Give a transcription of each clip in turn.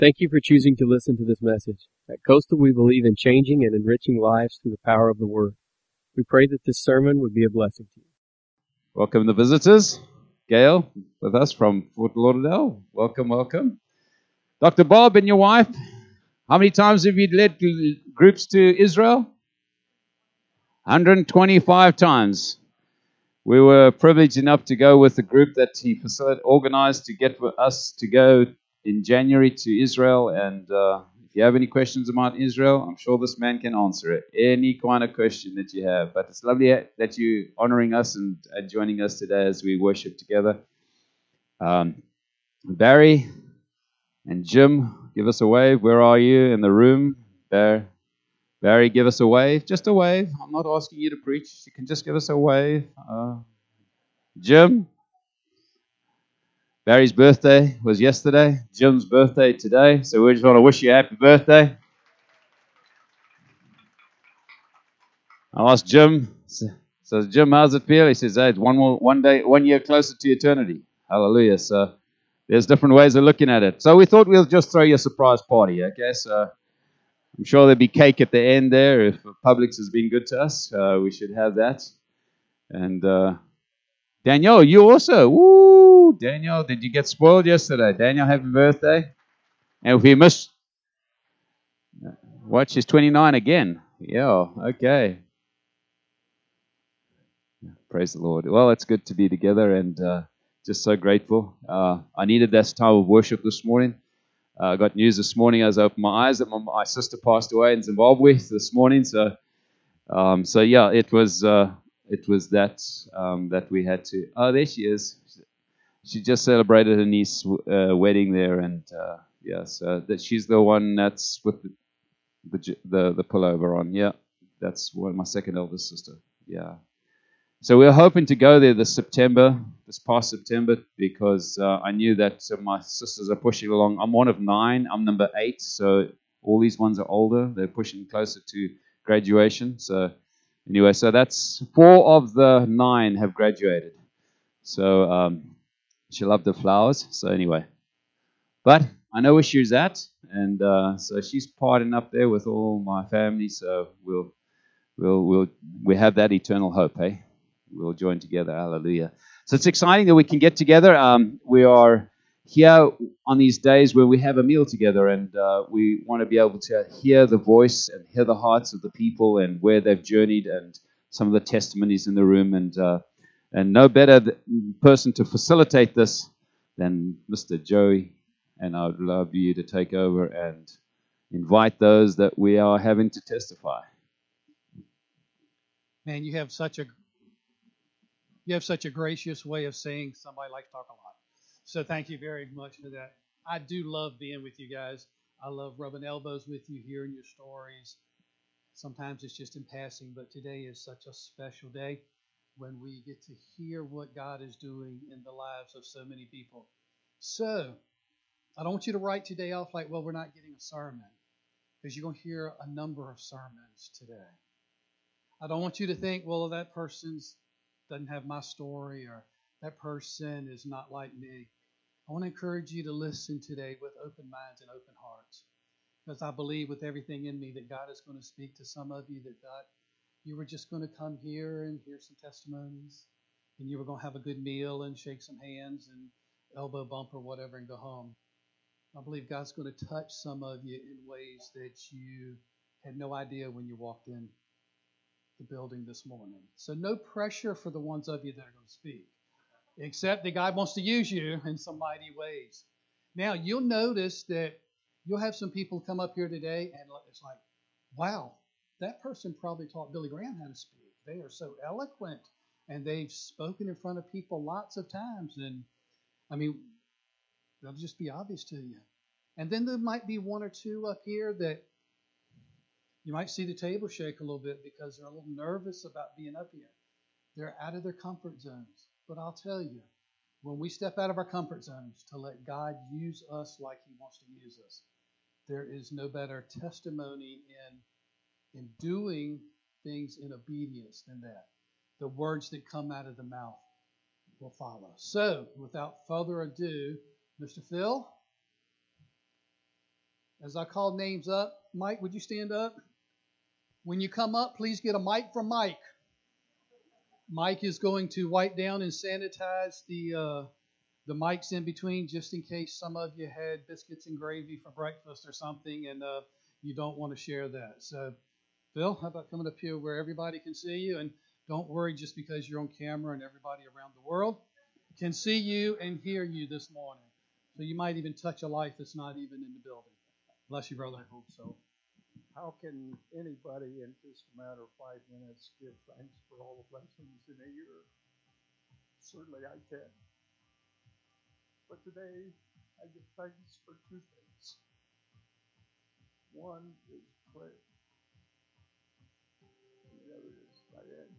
Thank you for choosing to listen to this message. At Coastal, we believe in changing and enriching lives through the power of the Word. We pray that this sermon would be a blessing to you. Welcome the visitors. Gail with us from Fort Lauderdale. Welcome, welcome. Dr. Bob and your wife, how many times have you led groups to Israel? 125 times. We were privileged enough to go with the group that he organized to get us to go in January to Israel. And if you have any questions about Israel, I'm sure this man can answer it. Any kind of question that you have. But it's lovely that you're honoring us and joining us today as we worship together. Barry and Jim, give us a wave. Where are you in the room? Barry, give us a wave. Just a wave. I'm not asking you to preach. You can just give us a wave. Jim, Barry's birthday was yesterday. Jim's birthday today. So we just want to wish you a happy birthday. I asked Jim, so Jim, how's it feel? He says, hey, it's one year closer to eternity. Hallelujah. So there's different ways of looking at it. So we thought we'll just throw you a surprise party, okay? So I'm sure there'll be cake at the end there. If Publix has been good to us, we should have that. And Danielle, you also. Woo! Danielle, did you get spoiled yesterday? Danielle, happy birthday. And if you missed, what, she's 29 again. Yeah, okay. Praise the Lord. Well, it's good to be together and just so grateful. I needed this time of worship this morning. I got news this morning as I opened my eyes that my sister passed away in Zimbabwe this morning. So yeah, it was that we had to. Oh, there she is. She just celebrated her niece's wedding there, and so that she's the one that's with the pullover on. Yeah, that's my second eldest sister. Yeah. So we were hoping to go there this past September, because I knew that my sisters are pushing along. I'm one of 9. I'm number 8, so all these ones are older. They're pushing closer to graduation. So anyway, so that's 4 of the 9 have graduated. So she loved the flowers. So anyway, but I know where she's at, and so she's partying up there with all my family. So we have that eternal hope, hey? We'll join together. Hallelujah. So it's exciting that we can get together. We are here on these days where we have a meal together, and we want to be able to hear the voice and hear the hearts of the people and where they've journeyed and some of the testimonies in the room. And no better person to facilitate this than Mr. Joey. And I would love you to take over and invite those that we are having to testify. Man, you have such a gracious way of saying somebody likes to talk a lot. So thank you very much for that. I do love being with you guys. I love rubbing elbows with you, hearing your stories. Sometimes it's just in passing, but today is such a special day when we get to hear what God is doing in the lives of so many people. So I don't want you to write today off like, well, we're not getting a sermon, because you're going to hear a number of sermons today. I don't want you to think, well, that person's doesn't have my story, or that person is not like me. I want to encourage you to listen today with open minds and open hearts, because I believe with everything in me that God is going to speak to some of you that thought you were just going to come here and hear some testimonies, and you were going to have a good meal and shake some hands and elbow bump or whatever and go home. I believe God's going to touch some of you in ways that you had no idea when you walked in the building this morning. So no pressure for the ones of you that are going to speak, except that God wants to use you in some mighty ways. Now, you'll notice that you'll have some people come up here today, and it's like, wow, that person probably taught Billy Graham how to speak. They are so eloquent, and they've spoken in front of people lots of times. And, I mean, that'll just be obvious to you. And then there might be 1 or 2 up here that you might see the table shake a little bit because they're a little nervous about being up here. They're out of their comfort zones. But I'll tell you, when we step out of our comfort zones to let God use us like He wants to use us, there is no better testimony in doing things in obedience than that. The words that come out of the mouth will follow. So, without further ado, Mr. Phil, As I call names up, Mike, would you stand up? When you come up, please get a mic from Mike. Mike is going to wipe down and sanitize the mics in between, just in case some of you had biscuits and gravy for breakfast or something, and you don't want to share that. So, Phil, how about coming up here where everybody can see you? And don't worry, just because you're on camera and everybody around the world can see you and hear you this morning. So you might even touch a life that's not even in the building. Bless you, brother. I hope so. How can anybody in just a matter of 5 minutes give thanks for all the blessings in a year? Certainly I can. But today I give thanks for two things. One is prayer. And the other is Diane.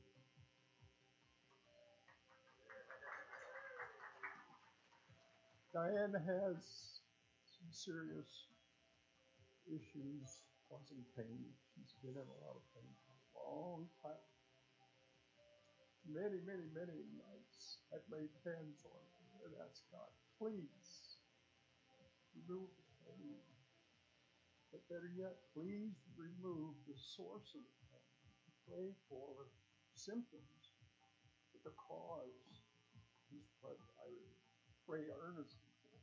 Diane has some serious issues causing pain. She's been in a lot of pain for a long time. Many, many, many nights I've laid hands on her and asked God, please remove the pain. But better yet, please remove the source of the pain. Pray for symptoms, but the cause is what I pray earnestly for.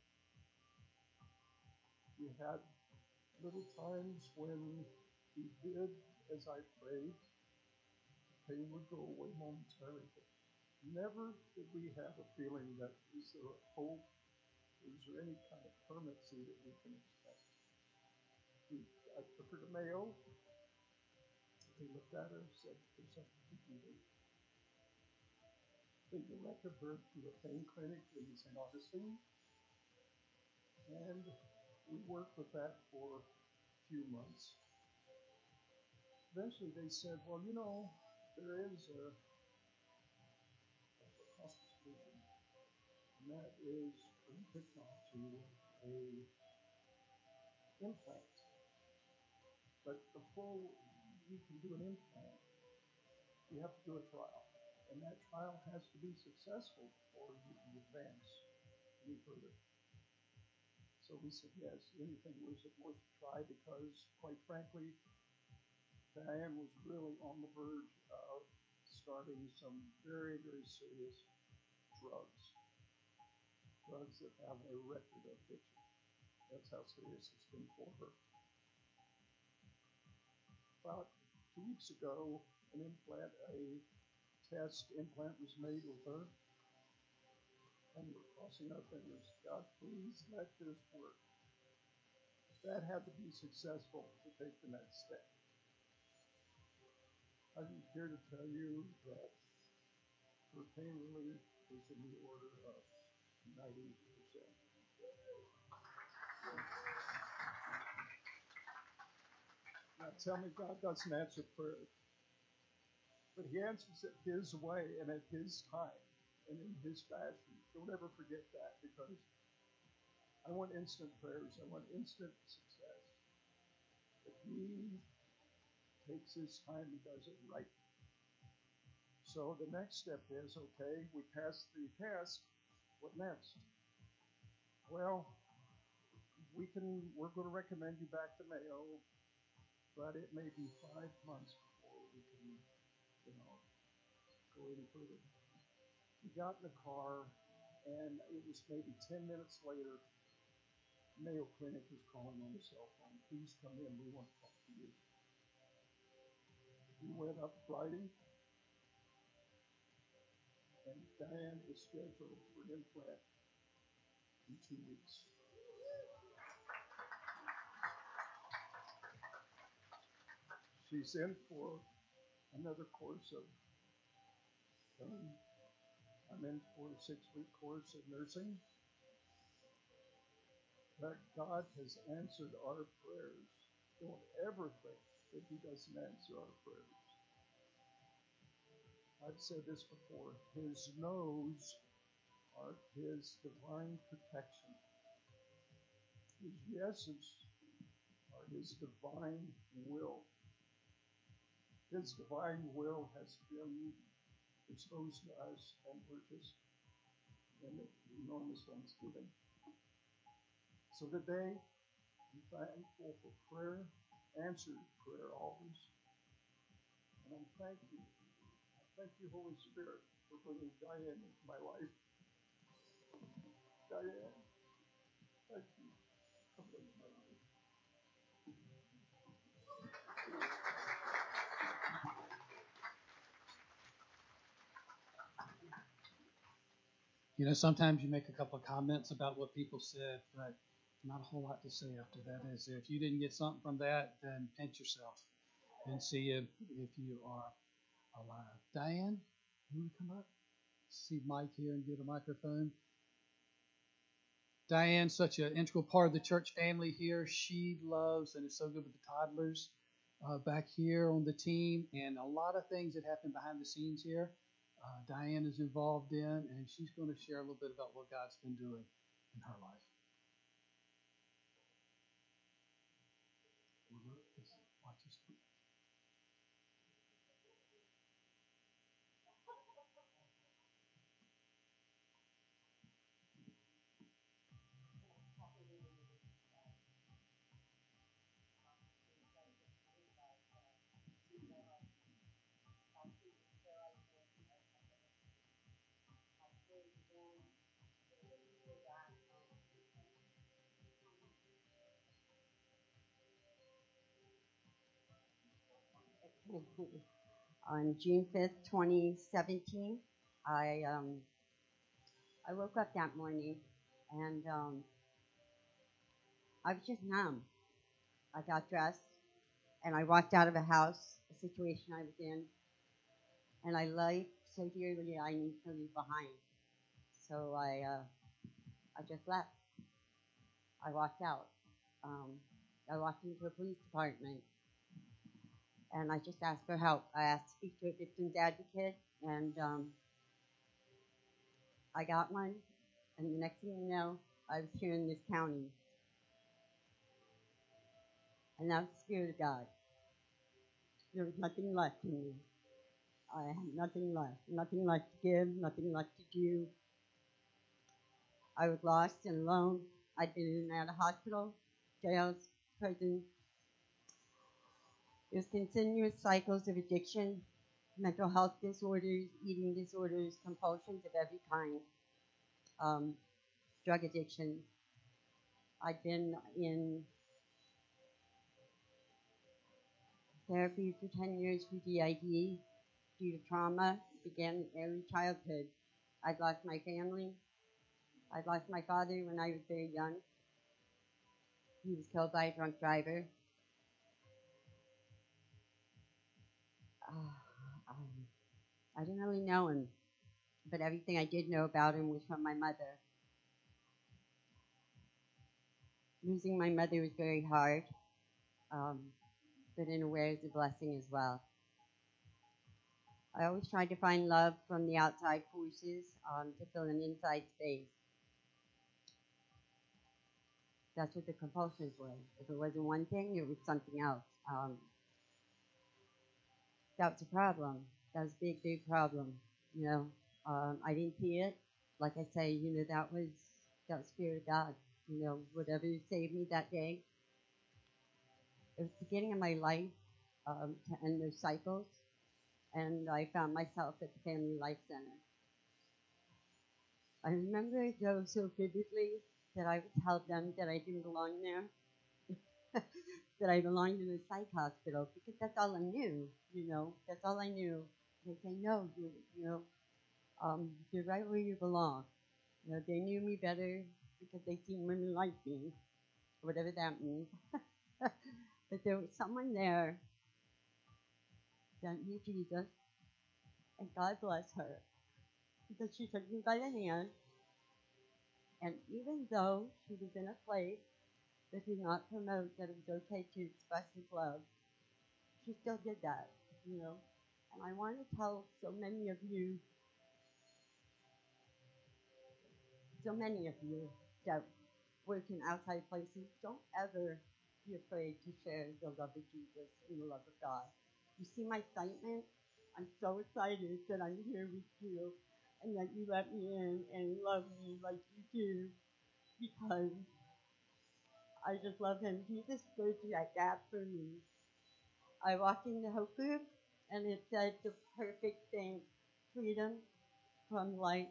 We had little times when he did as I prayed. The pain would go away momentarily. But never did we have a feeling that is there a hope? Is there any kind of permanency that we can expect? I took her to Mayo. They looked at her and said, there's something to do. They directed her to a pain clinic in St. Augustine. And we worked with that for a few months. Eventually they said, well, you know, there is a hospice solution, and that is from technology, a implant. But before we can do an implant, we have to do a trial. And that trial has to be successful before you can advance any further. So we said, yes, anything was worth a try because, quite frankly, Diane was really on the verge of starting some very, very serious drugs that have a record of addiction. That's how serious it's been for her. About 2 weeks ago, a test implant was made with her, and we're crossing our fingers. God, please let this work. That had to be successful to take the next step. I'm here to tell you that her pain relief is in the order of 90%. Now tell me God doesn't answer prayer, but he answers it his way and at his time and in his fashion. Don't ever forget that, because I want instant prayers. I want instant success. But he takes his time and does it right. So the next step is, okay, we passed the test. What next? Well, we're going to recommend you back to Mayo, but it may be 5 months before we can, go any further. We got in the car, and it was maybe 10 minutes later, Mayo Clinic was calling on the cell phone. Please come in, we want to talk to you. We went up Friday, and Diane is scheduled for an implant in 2 weeks. She's in for another course of training. I'm in for a 6-week course of nursing. But God has answered our prayers. Don't ever think that he doesn't answer our prayers. I've said this before. His no's are his divine protection. His yeses are his divine will. His divine will has been exposed to us, and we're just in enormous thanksgiving. So today, I'm thankful for prayer, answered prayer always. And I thank you. I thank you, Holy Spirit, for bringing Diane into my life. Diane, thank you for coming into my life. You know, sometimes you make a couple of comments about what people said, but not a whole lot to say after that. Is there? If you didn't get something from that, then pinch yourself and see if you are alive. Diane, you want to come up? See Mike here and get a microphone. Diane, such an integral part of the church family here. She loves and is so good with the toddlers back here on the team, and a lot of things that happen behind the scenes here. Diane is involved in, and she's going to share a little bit about what God's been doing in her life. Watch this. On June 5th, 2017, I woke up that morning and I was just numb. I got dressed and I walked out of a house, a situation I was in, and I loved so dearly I need to leave behind. So I just left. I walked out. I walked into a police department and I just asked for help. I asked to speak to a victim's advocate, and I got one. And the next thing you know, I was here in this county. And that was the Spirit of God. There was nothing left in me. I had nothing left. Nothing left to give, nothing left to do. I was lost and alone. I'd been in and out of hospital, jails, prison. It was continuous cycles of addiction, mental health disorders, eating disorders, compulsions of every kind, drug addiction. I'd been in therapy for 10 years for DID due to trauma. It began in early childhood. I'd lost my family. I'd lost my father when I was very young. He was killed by a drunk driver. I didn't really know him, but everything I did know about him was from my mother. Losing my mother was very hard, but in a way it was a blessing as well. I always tried to find love from the outside forces to fill an inside space. That's what the compulsions were. If it wasn't one thing, it was something else. That was a problem. That was a big, big problem. You know, I didn't see it. Like I say, you know, that was Spirit of God. You know, whatever saved me that day. It was the beginning of my life to end those cycles, and I found myself at the Family Life Center. I remember it though so vividly that I would tell them that I didn't belong there, that I belonged in a psych hospital, because that's all I knew, you know, that's all I knew. They say, no, you're right where you belong. You know, they knew me better because they seen women like me, whatever that means. But there was someone there that knew Jesus, and God bless her, because she took me by the hand, and even though she was in a place that did not promote that it was okay to express his love, she still did that, you know. And I want to tell so many of you that work in outside places, don't ever be afraid to share the love of Jesus and the love of God. You see my excitement? I'm so excited that I'm here with you and that you let me in and love me like you do, because I just love him. Jesus bridged that gap for me. I walked in the Hope Group, and it said the perfect thing: freedom from life,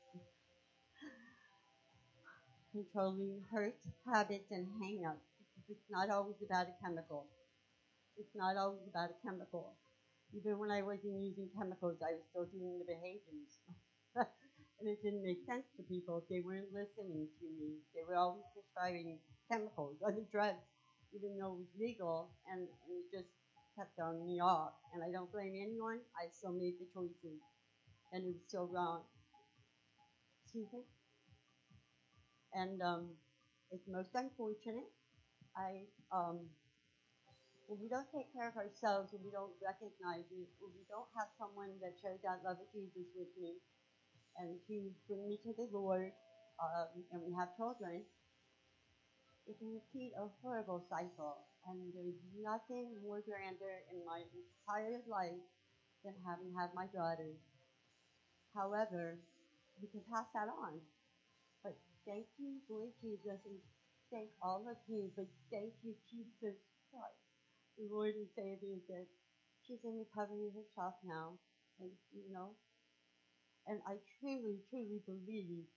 controlling hurt, habits, and hang-ups. Because it's not always about a chemical. It's not always about a chemical. Even when I wasn't using chemicals, I was still doing the behaviors. And it didn't make sense to people. They weren't listening to me. They were always prescribing chemicals, other drugs, even though it was legal, and it just kept throwing me off. And I don't blame anyone. I still made the choices, and it was still wrong. Excuse me? And it's most unfortunate. I When we don't take care of ourselves, when we don't recognize it, when we don't have someone that shares that love of Jesus with me, and to bring me to the Lord, and we have children, it can repeat a horrible cycle. And there's nothing more grander in my entire life than having had my daughters. However, we can pass that on. But thank you, Lord Jesus, and thank all of you, but thank you, Jesus Christ, the Lord and Savior, that she's in recovery herself now. And, and I truly, truly believe,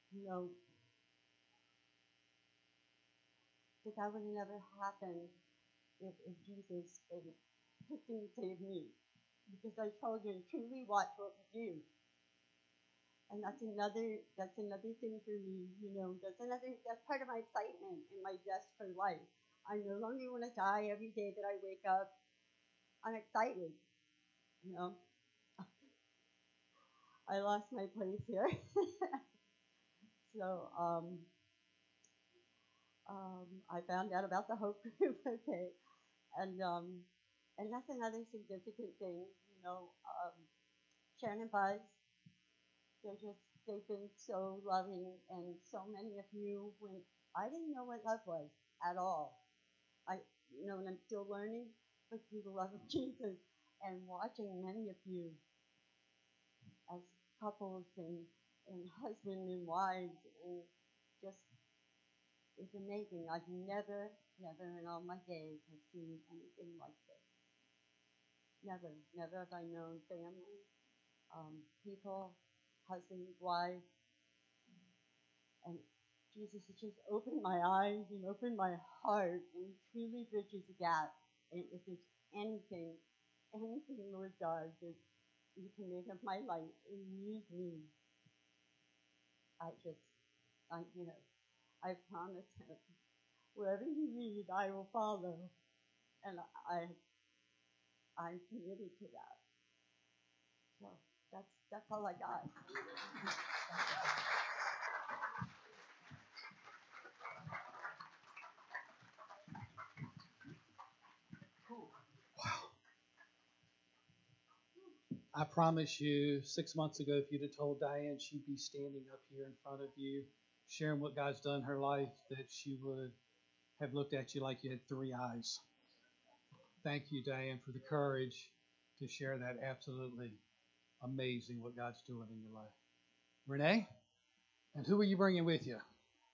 that would have never happened if Jesus didn't save me. Because our children truly watch what we do. And that's another thing for me, that's part of my excitement and my zest for life. I no longer want to die every day that I wake up. I'm excited, you know. I lost my place here. So, I found out about the Hope Group, okay. And that's another significant thing, Sharon and Buzz, they've been so loving, and so many of you, when I didn't know what love was at all. And I'm still learning, but through the love of Jesus and watching many of you as couples and husband and wives, and just, it's amazing. I've never in all my days have seen anything like this. Never have I known family, people, husband, wife, and Jesus has just opened my eyes and opened my heart, and truly bridges the gap. And if there's anything Lord God, that you can make of my life and use me, I promise him, wherever you lead, I will follow. And I'm committed to that. So that's all I got. I promise you, 6 months ago, if you'd have told Diane she'd be standing up here in front of you, sharing what God's done in her life, that she would have looked at you like you had three eyes. Thank you, Diane, for the courage to share that. Absolutely amazing what God's doing in your life. Renee? And who are you bringing with you?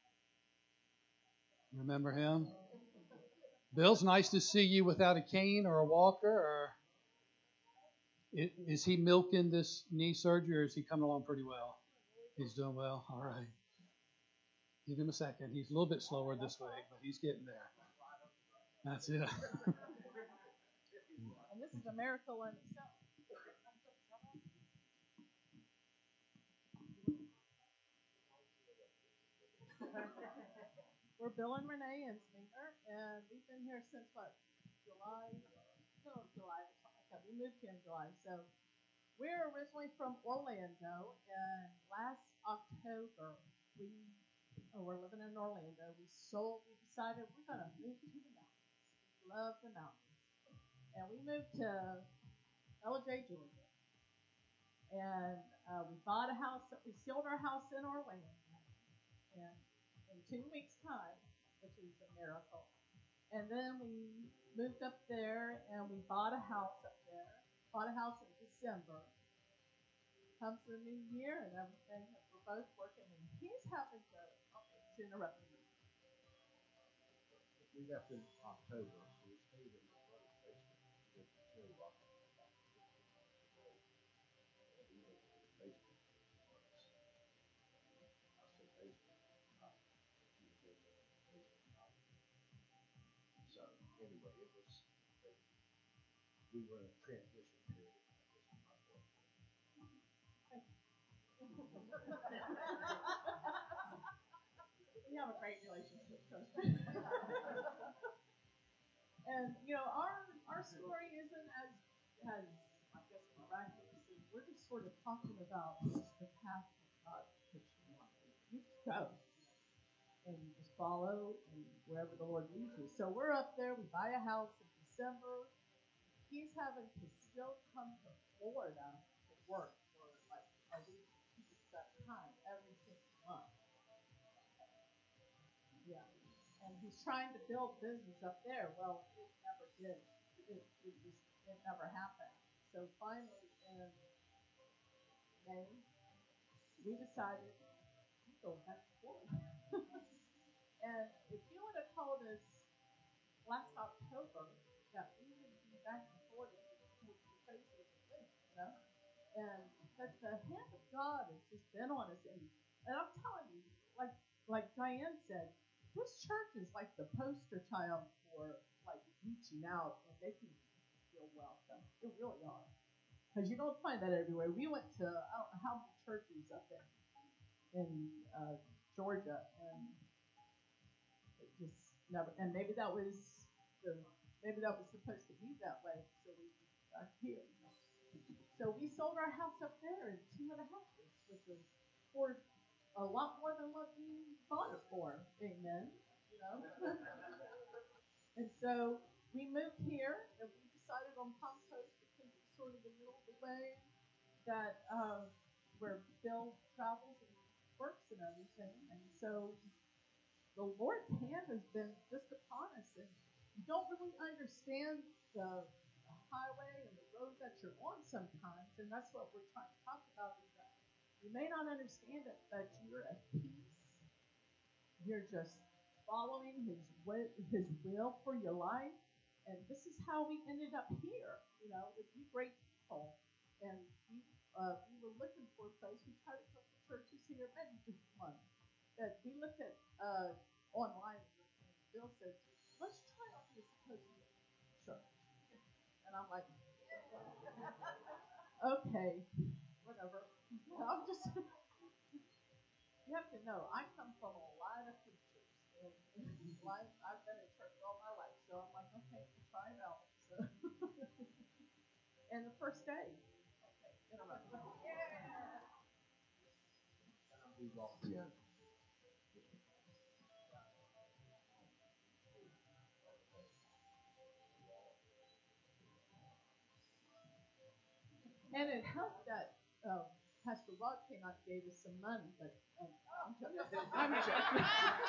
Remember him? Bill's nice to see you without a cane or a walker, or is he milking this knee surgery, or is he coming along pretty well? He's doing well? All right. Give him a second. He's a little bit slower this way, but he's getting there. That's it. And this is a miracle in itself. We're Bill and Renee Insminger, and we've been here since what? July? Middle of July or something like that. We moved here in July. So we're originally from Orlando, and last October we're living in Orlando. We decided we're gonna move to the mountains. We love the mountains. And we moved to LJ, Georgia. And we bought a house. We sold our house in Orlando. And in 2 weeks' time, which is a miracle. And then we moved up there, and we bought a house up there. Bought a house in December. Comes the new year and everything. We're both working, and he's having to interrupt me. We left in October, so we stayed in my brother's basement. We went to Chill Rock about 15 months ago. And we went to his basement once. I say basement, not he was in the basement, not. So anyway, it was we were in a transition period. This is my point. We have a great relationship, trust me. And our story isn't as I guess miraculous. We're just sort of talking about the path that God puts you on. You just go and you just follow and wherever the Lord leads you. So we're up there. We buy a house in December. He's having to still come to Florida to work for like a week, 2 weeks at a time every single month. Yeah. And he's trying to build business up there. Well, it never did. It never happened. So finally in May, we decided to go back to Florida. And if you would have told us last October that we would be back in Florida, we would be crazy as a thing, you know? And but the hand of God has just been on us, and I'm telling you, like Diane said, this church is like the poster child for like reaching out and making people feel welcome. They really are, because you don't find that everywhere. We went to I don't know how many churches up in Georgia, and it just never. And maybe that was supposed to be that way. So we got here. So we sold our house up there in 2.5 years, which was for a lot more than what we bought it for. Amen. You know. And so we moved here, and we decided on Palm Coast because it's sort of the middle of the way that where Bill travels and works and everything. And so the Lord's hand has been just upon us, and you don't really understand the highway and the road that you're on sometimes, and that's what we're trying to talk about, is that you may not understand it, but you're at peace. You're just following His will for your life, and this is how we ended up here. You know, with you great people, and we were looking for a place. We tried a couple of churches here, many different ones. That we looked at online, and Bill said, "Let's try out this Presbyterian church." And I'm like, okay, whatever. I'm just, you have to know, I come from a lot of preachers. And I've been in church all my life, so I'm like, okay, we'll try it out. So and the first day, okay, interesting. Yeah. And it helped that Pastor Rod came out and gave us some money, but I'm joking. I'm joking.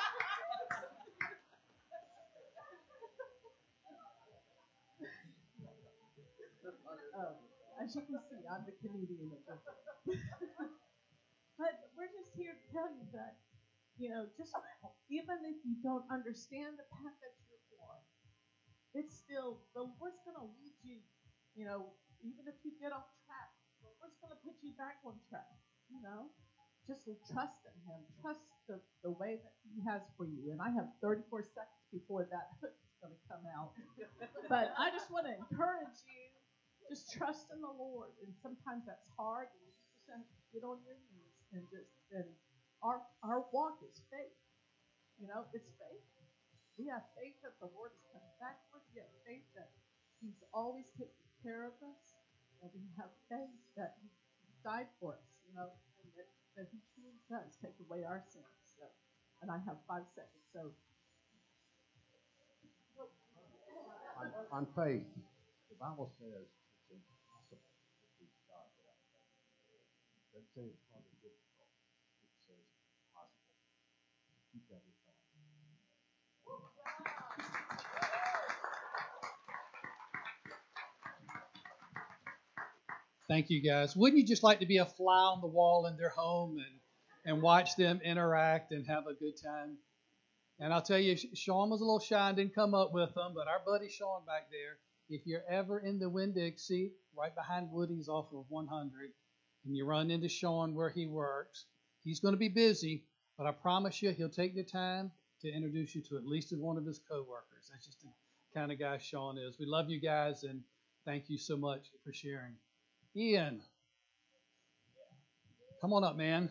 As you can see, I'm the comedian of this. But we're just here to tell you that, just even if you don't understand the path that you're on, it's still, the Lord's going to lead you, even if you get off track, the Lord's going to put you back on track, Just trust in Him. Trust the way that He has for you. And I have 34 seconds before that hook is going to come out. But I just want to encourage you, just trust in the Lord. And sometimes that's hard. And you just have to get on your knees and our walk is faith. It's faith. We have faith that the Lord is coming back for us. We have faith that He's always taking care of us. And we have faith that He died for us, and that He truly does take away our sins. So, and I have 5 seconds. So, on faith, the Bible says it's impossible to please God without faith. It doesn't say it's probably difficult. It says it's possible. Keep that in mind. Thank you, guys. Wouldn't you just like to be a fly on the wall in their home and watch them interact and have a good time? And I'll tell you, Sean was a little shy and didn't come up with them, but our buddy Sean back there, if you're ever in the Windig seat right behind Woody's off of 100, and you run into Sean where he works, he's going to be busy, but I promise you he'll take the time to introduce you to at least one of his coworkers. That's just the kind of guy Sean is. We love you guys, and thank you so much for sharing. Ian, come on up, man.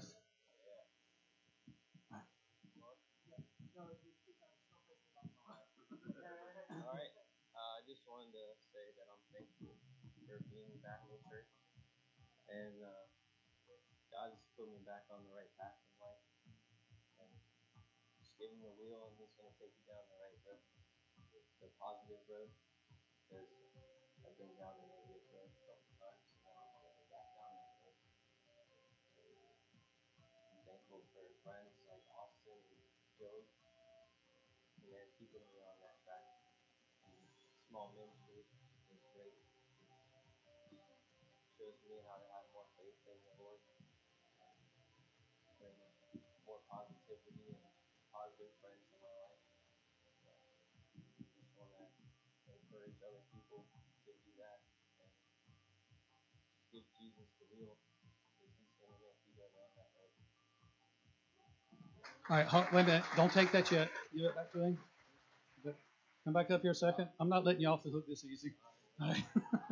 All right. I just wanted to say that I'm thankful for being back in church, and God has put me back on the right path in life, and just give him the wheel, and he's going to take you down the right road, the positive road, because I've been down the negative road a couple times, and I don't want to go back down that road. I'm thankful for friends like Austin and Joey, and they're keeping me on that track. Small ministry is great. Shows me how to have more faith in the Lord, bring more positivity and positive friends in my life. Just want to encourage other people to do that and give Jesus the wheel, because he's going to make you go down that road. All right, wait a minute. Don't take that yet. You get back to him. Come back up here a second. I'm not letting you off the hook this easy. All right.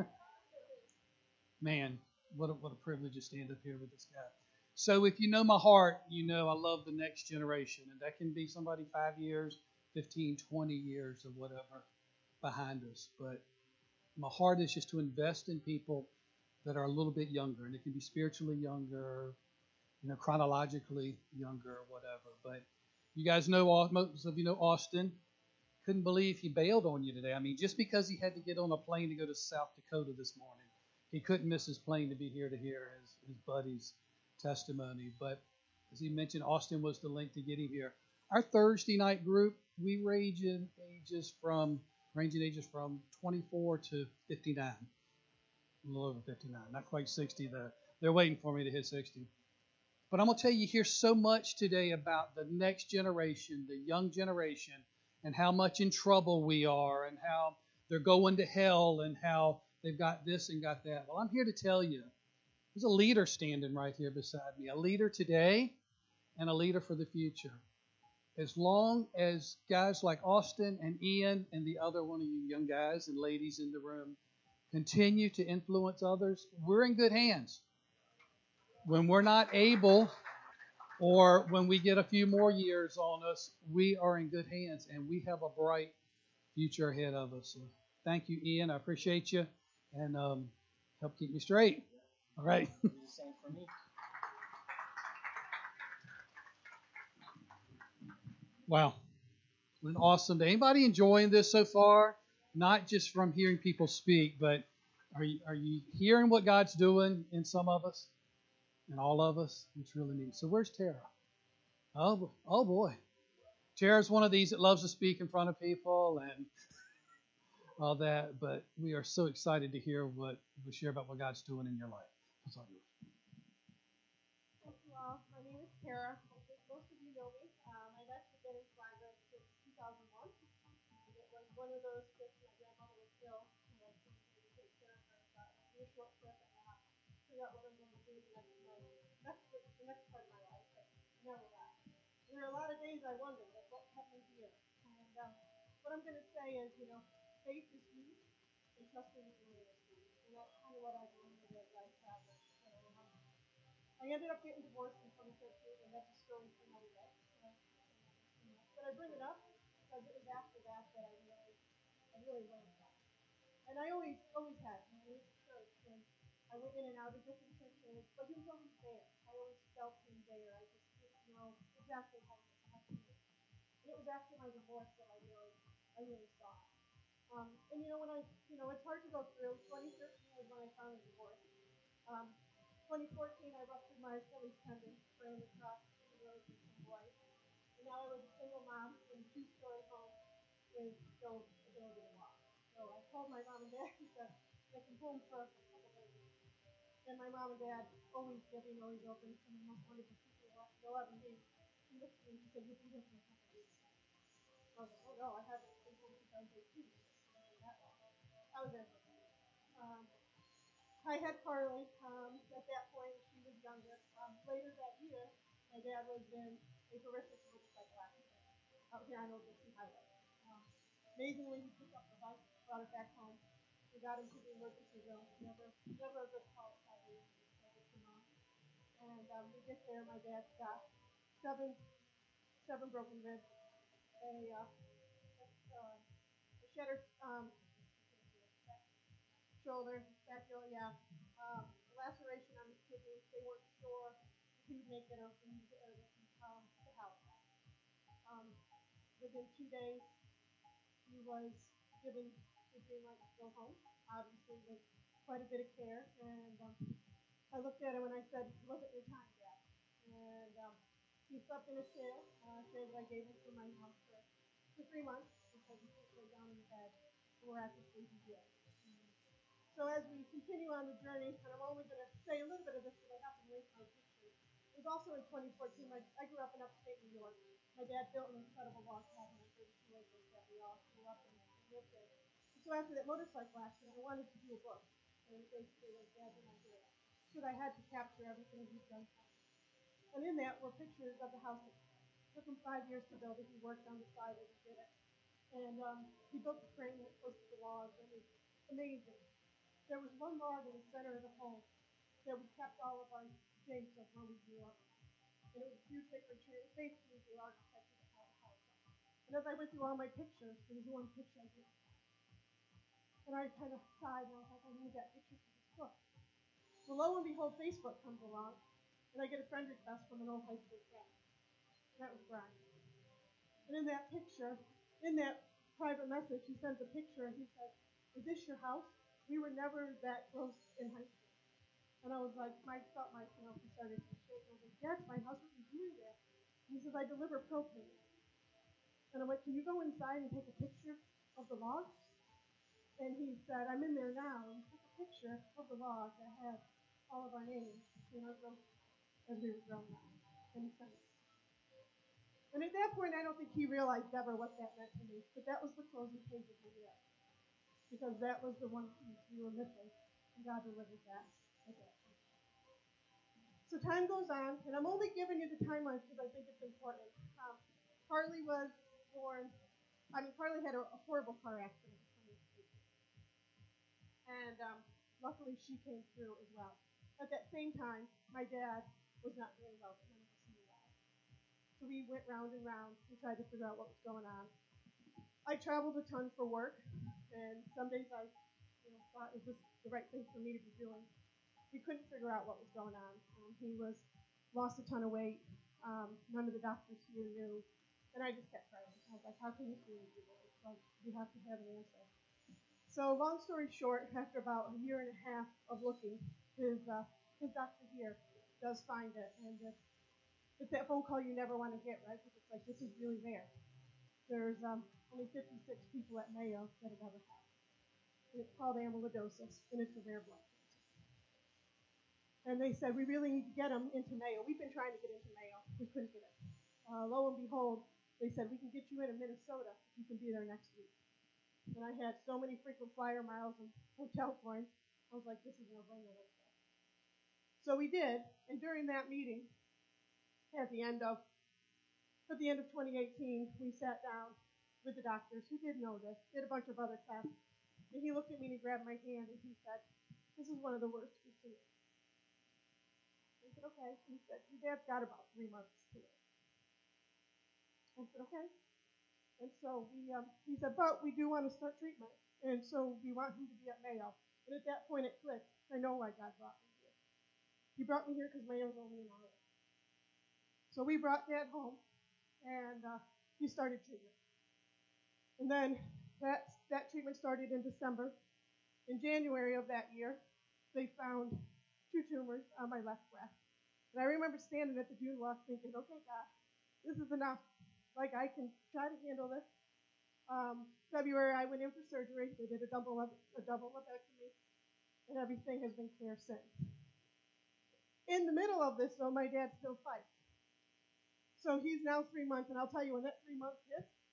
Man, what a privilege to stand up here with this guy. So if you know my heart, you know I love the next generation. And that can be somebody 5 years, 15, 20 years or whatever behind us. But my heart is just to invest in people that are a little bit younger. And it can be spiritually younger, chronologically younger or whatever. But you guys know, most of you know Austin. Couldn't believe he bailed on you today. I mean, just because he had to get on a plane to go to South Dakota this morning, he couldn't miss his plane to be here to hear his buddy's testimony. But as he mentioned, Austin was the link to get him here. Our Thursday night group, we range in ages from 24 to 59. A little over 59, not quite 60. They're waiting for me to hit 60. But I'm going to tell you here so much today about the next generation, the young generation, and how much in trouble we are, and how they're going to hell, and how they've got this and got that. Well, I'm here to tell you, there's a leader standing right here beside me, a leader today and a leader for the future. As long as guys like Austin and Ian and the other one of you young guys and ladies in the room continue to influence others, we're in good hands. When we're not able, or when we get a few more years on us, we are in good hands, and we have a bright future ahead of us. So thank you, Ian. I appreciate you, and help keep me straight. All right. Do the same for me. Wow. What an awesome day. Anybody enjoying this so far? Not just from hearing people speak, but are you hearing what God's doing in some of us? And all of us? It's really neat. So where's Tara? Oh boy. Tara's one of these that loves to speak in front of people and all that, but we are so excited to hear what we share about what God's doing in your life. That's all yours. Thank you all. My name is Tara. I think most of you know me. I've actually been in Flagler since 2001. And it was one of those trips my grandmother was ill, and I came here to take care of her. So it was a short trip, and I figured out what I'm going to do the next part of my life, but never that. There are a lot of days I wonder, like, what kept me here? And what I'm going to say is, faith is huge, and trusting in the Lord is huge. And that's kind of what I've learned as I travel. I ended up getting divorced in 2013, and that's a story for another day. But I bring it up because it was after that that I really learned that. And I always had. I went to church, and I went in and out of different churches, but he was always there. I always felt him there. I just didn't know exactly how to do it. And it was after my divorce that I really saw it. And when it's hard to go through. 2013 was when I finally divorced. 2014, I ruptured my Achilles tendon, ran across the road with some boy. And now I was a single mom in a 2-story home with no ability to walk. So I called my mom and dad and said, I can home for a couple days. And my mom and dad, always giving, always open, some of the most wonderful people, 11 days. He looked at me and he said, you can go for a couple days. I was like, oh no, I haven't been home since I was 18. That long. I was there. I had Carly at that point. She was younger. Later that year, my dad was in a horrific motorcycle accident out here on Old Dixie Highway. Um, Amazingly, he picked up the bike, brought it back home. We got him to the emergency room. Never a good call at 5 a.m. Never came on. And we get there. My dad's got seven broken ribs, a shattered shoulder, scapula, yeah. A laceration on his kidney. They weren't sure if he would make it or if he would get to Halifax. Within 2 days, he was given the green light to go home, obviously with quite a bit of care. And I looked at him and I said, "It wasn't your time, Dad." And he slept in a chair that I gave him for my house for 3 months because he couldn't lay down in the bed miraculously he did. So as we continue on the journey, and I'm only going to say a little bit of this because I have to link my pictures. It was also in 2014. I grew up in upstate New York. My dad built an incredible log cabin on 32 acres that we all grew up and lived in. And so after that motorcycle accident, I wanted to do a book. And it basically was Dad's an idea. Because I had to capture everything he'd done for me. And in that were pictures of the house. It took him 5 years to build it. He worked on the side as he did it. And he built the frame that posted the logs. And it was amazing. There was one log in the center of the home that we kept all of our dates of where we grew up. And it was a huge paper tree. It was basically the architecture of how the house was. And as I went through all my pictures, there was one picture I did. And I kind of sighed, and I was like, I need that picture for this book. Well, lo and behold, Facebook comes along, and I get a friend request from an old high school friend. And that was Brian. And in that picture, in that private message, he sends a picture, and he says, "Is this your house? We were never that close in high school." And I was like, he started to shake. I was like, "That's my house. What are you doing there?" And he says, "I deliver propane." And I went, "Can you go inside and take a picture of the log?" And he said, "I'm in there now." And he took a picture of the log that had all of our names, as we were growing up. And he sent it. And at that point, I don't think he realized ever what that meant to me. But that was the closing page of my year. Because that was the one piece we were missing. And God delivered that at that point. So time goes on, and I'm only giving you the timeline because I think it's important. Carly was born, Carly had a horrible car accident. And luckily she came through as well. At that same time, my dad was not very well. So we went round and round and tried to figure out what was going on. I traveled a ton for work, and some days I thought, is this the right thing for me to be doing? We couldn't figure out what was going on. He lost a ton of weight. None of the doctors here knew. And I just kept trying. I was like, how can this really do this? It's like, you have to have an answer. So long story short, after about a year and a half of looking, his doctor here does find it. And it's that phone call you never want to get, right? Because it's like, this is really rare. There's only 56 people at Mayo that have ever had it. And it's called amyloidosis, and it's a rare blood cancer. And they said, we really need to get him into Mayo. We've been trying to get into Mayo. We couldn't get it. Lo and behold, they said, we can get you into Minnesota if you can be there next week. And I had so many frequent flyer miles and hotel points. I was like, this is no brainer. So we did, and during that meeting, at the end of 2018, we sat down with the doctors who did know this, did a bunch of other tests, and he looked at me and he grabbed my hand and he said, "This is one of the worst we've seen." I said, "Okay." He said, "Your dad's got about 3 months to live." I said, "Okay." And so he said, "But we do want to start treatment, and so we want him to be at Mayo." And at that point it clicked. I know why God brought me here. He brought me here because Mayo's only an hour. So we brought Dad home, and he started treatment. And then that treatment started in December. In January of that year, they found 2 tumors on my left breast. And I remember standing at the June walk thinking, okay, God, this is enough. Like, I can try to handle this. February, I went in for surgery. They did a double lobectomy, and everything has been clear since. In the middle of this, though, my dad still fights. So he's now 3 months, and I'll tell you, when that 3 months hits,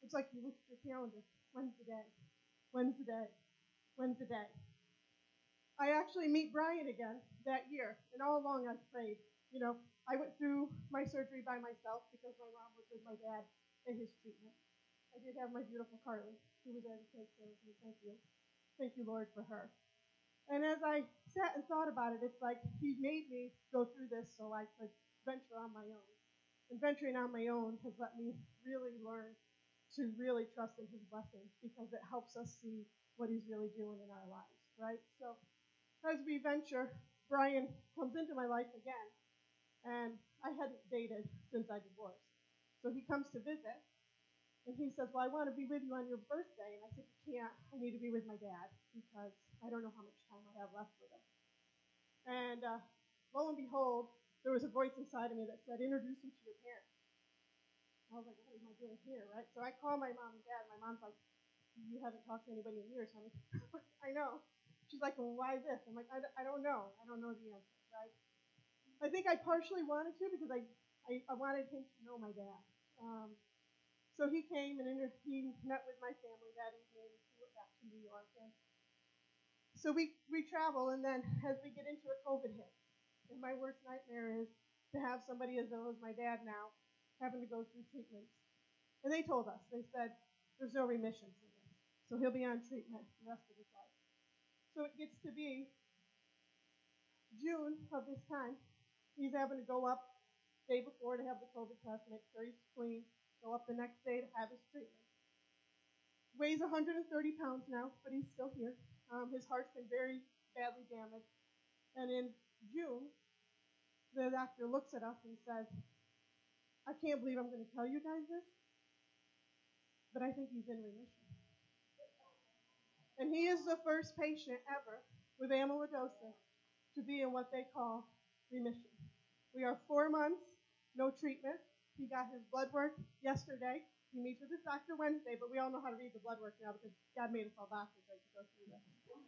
It's like you look at your calendar. When's the day? When's the day? When's the day? I actually meet Brian again that year, and all along I've prayed. You know, I went through my surgery by myself because my mom was with my dad in his treatment. I did have my beautiful Carly, who was there to take care of me. Thank you. Thank you, Lord, for her. And as I sat and thought about it, it's like he made me go through this so I could venture on my own. And venturing on my own has let me really learn to really trust in his blessings because it helps us see what he's really doing in our lives, right? So as we venture, Brian comes into my life again, and I hadn't dated since I divorced. So he comes to visit, and he says, well, I want to be with you on your birthday. And I said, you can't. I need to be with my dad because I don't know how much time I have left with him. And lo and behold, there was a voice inside of me that said, introduce him to your parents. I was like, what am I doing here, right? So I call my mom and dad. My mom's like, you haven't talked to anybody in years, honey. I know. She's like, well, why this? I'm like, I don't know. I don't know the answer, right? I think I partially wanted to because I wanted him to know my dad. So he came and he met with my family that evening. He went back to New York. And so we travel, and then as we get into it, COVID hit. And my worst nightmare is to have somebody as ill as my dad now having to go through treatments. And they told us, they said, there's no remission for this. So he'll be on treatment the rest of his life. So it gets to be June of this time. He's having to go up the day before to have the COVID test, make sure he's clean, go up the next day to have his treatment. Weighs 130 pounds now, but he's still here. His heart's been very badly damaged. And in June, the doctor looks at us and says, I can't believe I'm going to tell you guys this, but I think he's in remission. And he is the first patient ever with amyloidosis to be in what they call remission. We are 4 months, no treatment. He got his blood work yesterday. He meets with his doctor Wednesday, but we all know how to read the blood work now because God made us all doctors as we go through this.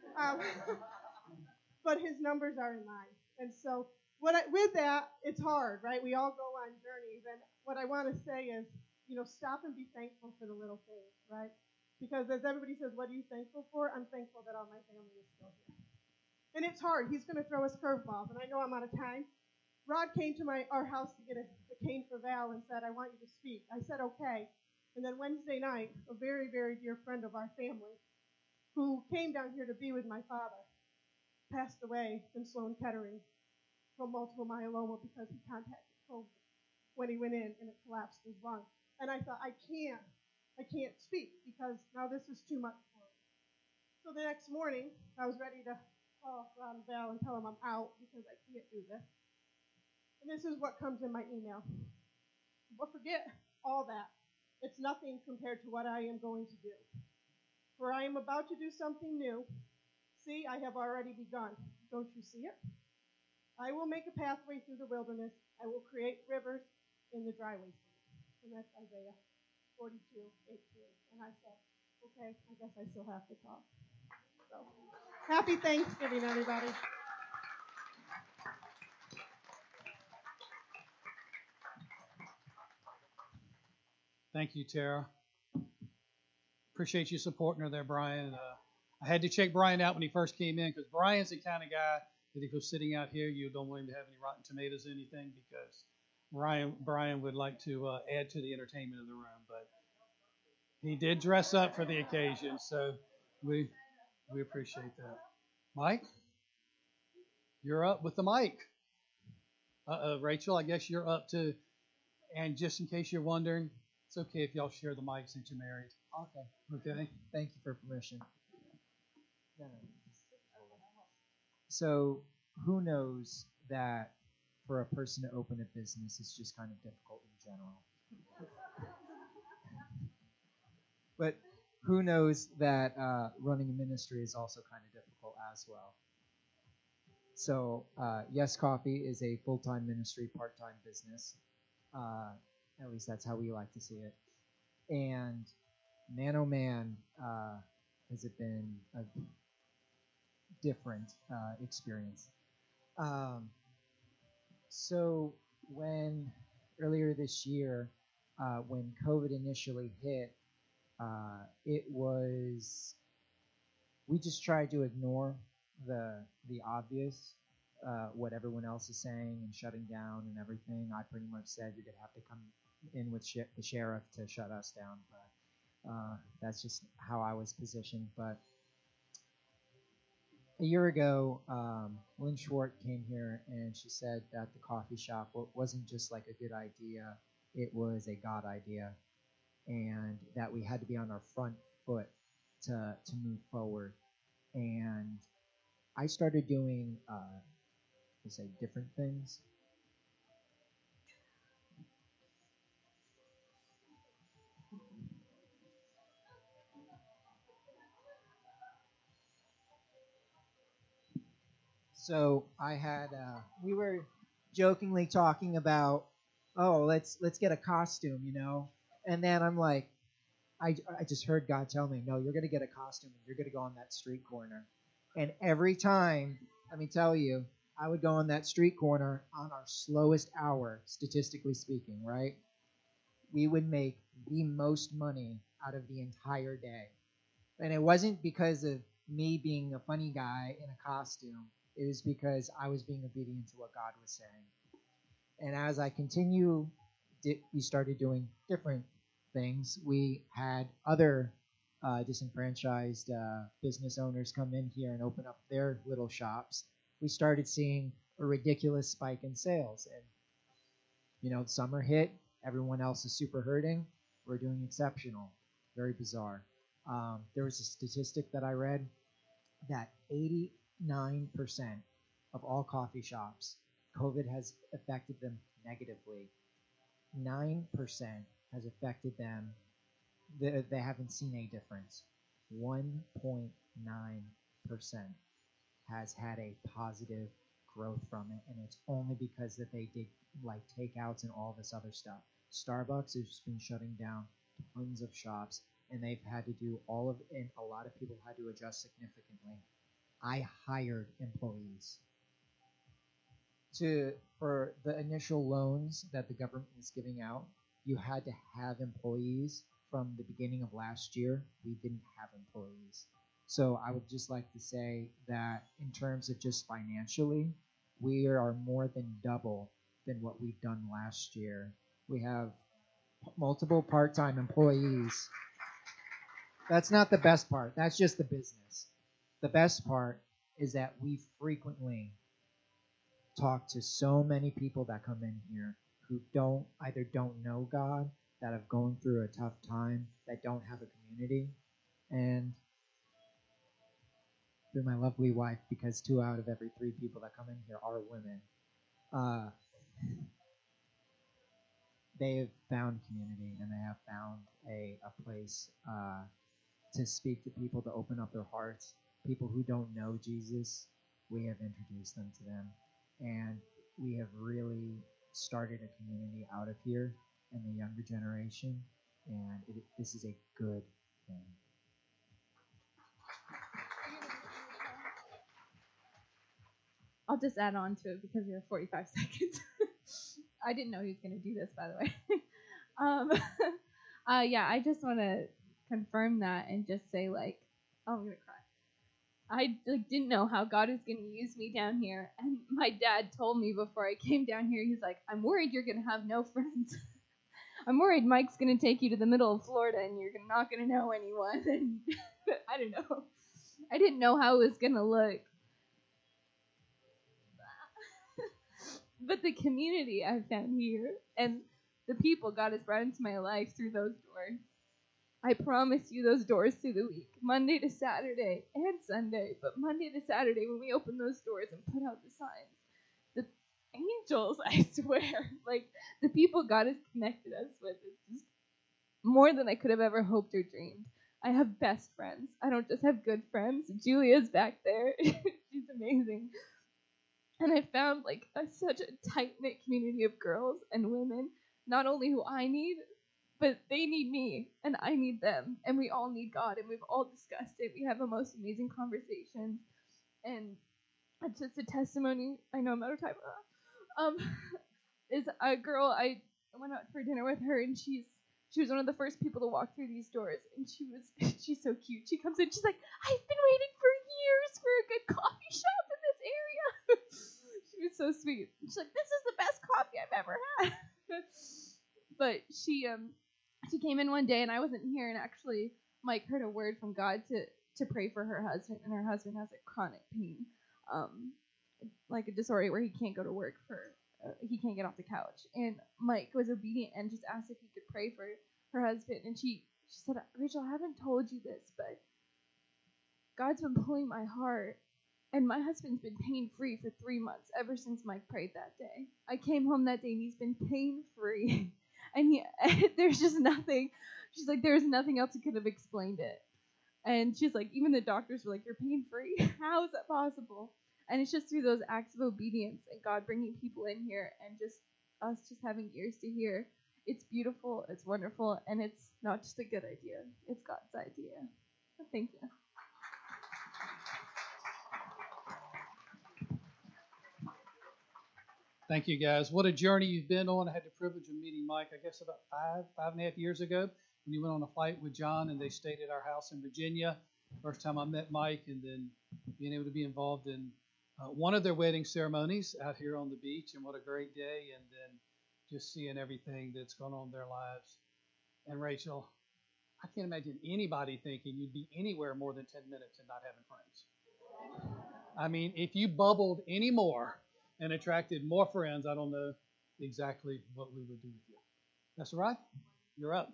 But his numbers are in line. And so with that, it's hard, right? We all go on journeys. And what I want to say is, stop and be thankful for the little things, right? Because as everybody says, what are you thankful for? I'm thankful that all my family is still here. And it's hard. He's going to throw us curveballs. And I know I'm out of time. Rod came to our house to get a cane for Val and said, I want you to speak. I said, okay. And then Wednesday night, a very, very dear friend of our family who came down here to be with my father passed away in Sloan Kettering from multiple myeloma because he contacted COVID when he went in and it collapsed his lung. And I thought, I can't speak because now this is too much for me. So the next morning, I was ready to call Ron and Val and tell them I'm out because I can't do this. And this is what comes in my email. But forget all that. It's nothing compared to what I am going to do. For I am about to do something new. See, I have already begun. Don't you see it? I will make a pathway through the wilderness. I will create rivers in the dry wasteland. And that's Isaiah 42:18. And I said, okay, I guess I still have to talk. So, happy Thanksgiving, everybody. Thank you, Tara. Appreciate you supporting her there, Brian. I had to check Brian out when he first came in because Brian's the kind of guy that if he was sitting out here, you don't want him to have any rotten tomatoes or anything because Brian would like to add to the entertainment of the room. But he did dress up for the occasion, so we appreciate that. Mike, you're up with the mic. Rachel, I guess you're up too. And just in case you're wondering, it's okay if y'all share the mic since you're married. Okay. Okay? Thank you for permission. So, who knows that for a person to open a business is just kind of difficult in general? But who knows that running a ministry is also kind of difficult as well? So, Yes Coffee is a full-time ministry, part-time business. At least that's how we like to see it. And man, oh man, has it been a different experience. So when earlier this year, when COVID initially hit, It was, we just tried to ignore the obvious, what everyone else is saying and shutting down and everything. I pretty much said you're gonna have to come in with the sheriff to shut us down, but that's just how I was positioned. But a year ago, Lynn Schwartz came here and she said that the coffee shop wasn't just like a good idea, it was a God idea, and that we had to be on our front foot to move forward. And I started doing, let's say, different things. So I had, we were jokingly talking about, oh, let's get a costume, you know. And then I'm like, I just heard God tell me, no, you're gonna get a costume and you're gonna go on that street corner. And every time, let me tell you, I would go on that street corner on our slowest hour, statistically speaking, right? We would make the most money out of the entire day. And it wasn't because of me being a funny guy in a costume. It was because I was being obedient to what God was saying. And as I continue, we started doing different things. We had other disenfranchised business owners come in here and open up their little shops. We started seeing a ridiculous spike in sales. And, you know, summer hit. Everyone else is super hurting. We're doing exceptional. Very bizarre. There was a statistic that I read that 89% of all coffee shops, COVID has affected them negatively. 9% has affected them. They haven't seen a difference. 1.9% has had a positive growth from it, and it's only because that they did like takeouts and all this other stuff. Starbucks has been shutting down tons of shops, and they've had to do all of, and a lot of people had to adjust significantly. I hired employees for the initial loans that the government was giving out. You had to have employees. From the beginning of last year, we didn't have employees. So I would just like to say that in terms of just financially, we are more than double than what we've done last year. We have multiple part-time employees. That's not the best part. That's just the business. The best part is that we frequently talk to so many people that come in here who either don't know God, that have gone through a tough time, that don't have a community, and through my lovely wife, because 2 out of every 3 people that come in here are women, they have found community, and they have found a place to speak to people, to open up their hearts. People who don't know Jesus, we have introduced them to them, and we have really started a community out of here in the younger generation, and this is a good thing. I'll just add on to it because we have 45 seconds. I didn't know he was going to do this, by the way. Yeah, I just want to confirm that and just say, like, oh, I'm going to cry. I didn't know how God was going to use me down here. And my dad told me before I came down here, he's like, I'm worried you're going to have no friends. I'm worried Mike's going to take you to the middle of Florida and you're not going to know anyone. And I don't know. I didn't know how it was going to look. But the community I found here and the people God has brought into my life through those doors, I promise you those doors through the week, Monday to Saturday and Sunday, but Monday to Saturday when we open those doors and put out the signs, the angels, I swear, like the people God has connected us with is just more than I could have ever hoped or dreamed. I have best friends. I don't just have good friends. Julia's back there. She's amazing. And I found like such a tight-knit community of girls and women, not only who I need, but they need me, and I need them, and we all need God, and we've all discussed it. We have the most amazing conversations, and it's just a testimony. I know I'm out of time. Is a girl, I went out for dinner with her, and she's She was one of the first people to walk through these doors, and she's so cute. She comes in, she's like, I've been waiting for years for a good coffee shop in this area. She was so sweet. She's like, this is the best coffee I've ever had. But she came in one day, and I wasn't here, and actually Mike heard a word from God to pray for her husband, and her husband has a chronic pain, like a disorder where he can't go to work he can't get off the couch. And Mike was obedient and just asked if he could pray for her husband. And she said, Rachel, I haven't told you this, but God's been pulling my heart. And my husband's been pain-free for 3 months, ever since Mike prayed that day. I came home that day, and he's been pain-free. And there's just nothing. She's like, there's nothing else that could have explained it. And she's like, even the doctors were like, you're pain-free? How is that possible? And it's just through those acts of obedience and God bringing people in here and just us just having ears to hear. It's beautiful, it's wonderful, and it's not just a good idea. It's God's idea. Thank you. Thank you, guys. What a journey you've been on. I had the privilege of meeting Mike, I guess, about 5.5 years ago when he went on a flight with John, and they stayed at our house in Virginia. First time I met Mike, and then being able to be involved in one of their wedding ceremonies out here on the beach, and what a great day, and then just seeing everything that's gone on in their lives. And Rachel, I can't imagine anybody thinking you'd be anywhere more than 10 minutes and not having friends. I mean, if you bubbled any more and attracted more friends, I don't know exactly what we would do with you. That's all right? You're up.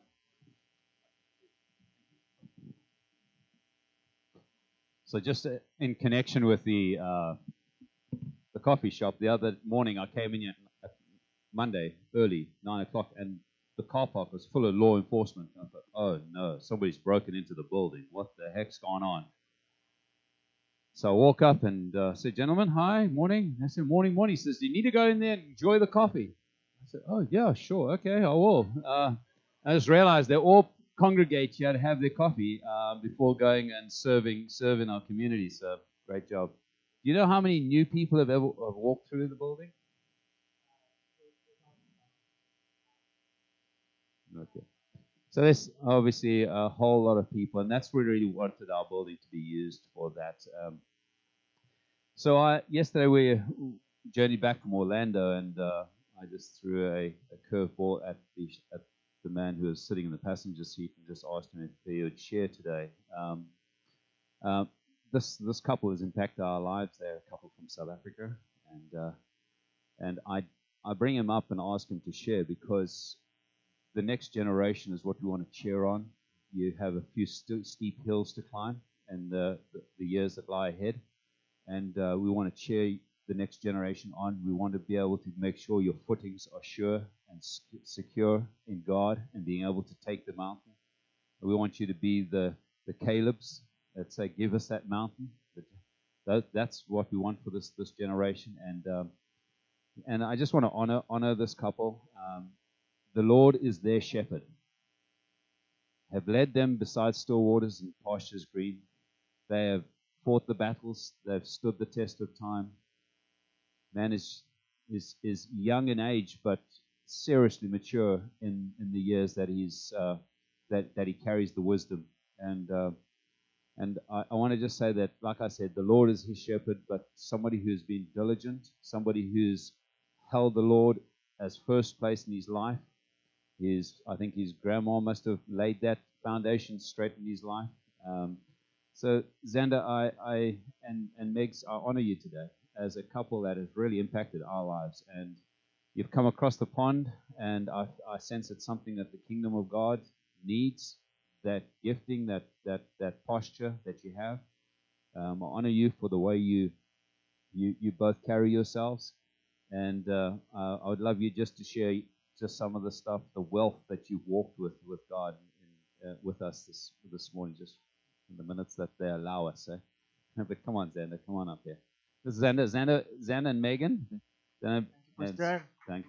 So just in connection with the coffee shop, the other morning I came in Monday early, 9 o'clock, and the car park was full of law enforcement. I thought, oh no, somebody's broken into the building. What the heck's going on? So I walk up and said, gentlemen, hi, morning. I said, morning, morning. He says, do you need to go in there and enjoy the coffee? I said, oh yeah, sure, okay, I will. I just realized they all congregate here to have their coffee before going and serving our community. So great job. Do you know how many new people have walked through the building? Okay. So there's obviously a whole lot of people, and that's what we really wanted our building to be used for that. So yesterday we journeyed back from Orlando, and I just threw a curveball at the man who was sitting in the passenger seat and just asked him if he would share today. This couple has impacted our lives. They're a couple from South Africa, and I bring him up and ask him to share because the next generation is what we want to cheer on. You have a few steep hills to climb and the years that lie ahead, and we want to cheer the next generation on. We want to be able to make sure your footings are sure and secure in God and being able to take the mountain. We want you to be the Calebs that say, give us that mountain. That's what we want for this generation. And I just want to honor this couple. The Lord is their shepherd. Have led them beside still waters and pastures green. They have fought the battles. They've stood the test of time. Man is young in age, but seriously mature in the years that he's that he carries the wisdom. And I want to just say that, like I said, the Lord is his shepherd, but somebody who's been diligent, somebody who's held the Lord as first place in his life. I think his grandma must have laid that foundation straight in his life. So Xander, and Megs, I honor you today as a couple that has really impacted our lives. And you've come across the pond, and I sense it's something that the kingdom of God needs, that gifting, that posture that you have. I honor you for the way you both carry yourselves. And I would love you just to share just some of the stuff, the wealth that you've walked with God with us this morning, just in the minutes that they allow us. But come on, Xander, come on up here. This is Xander and Megan. Pastor,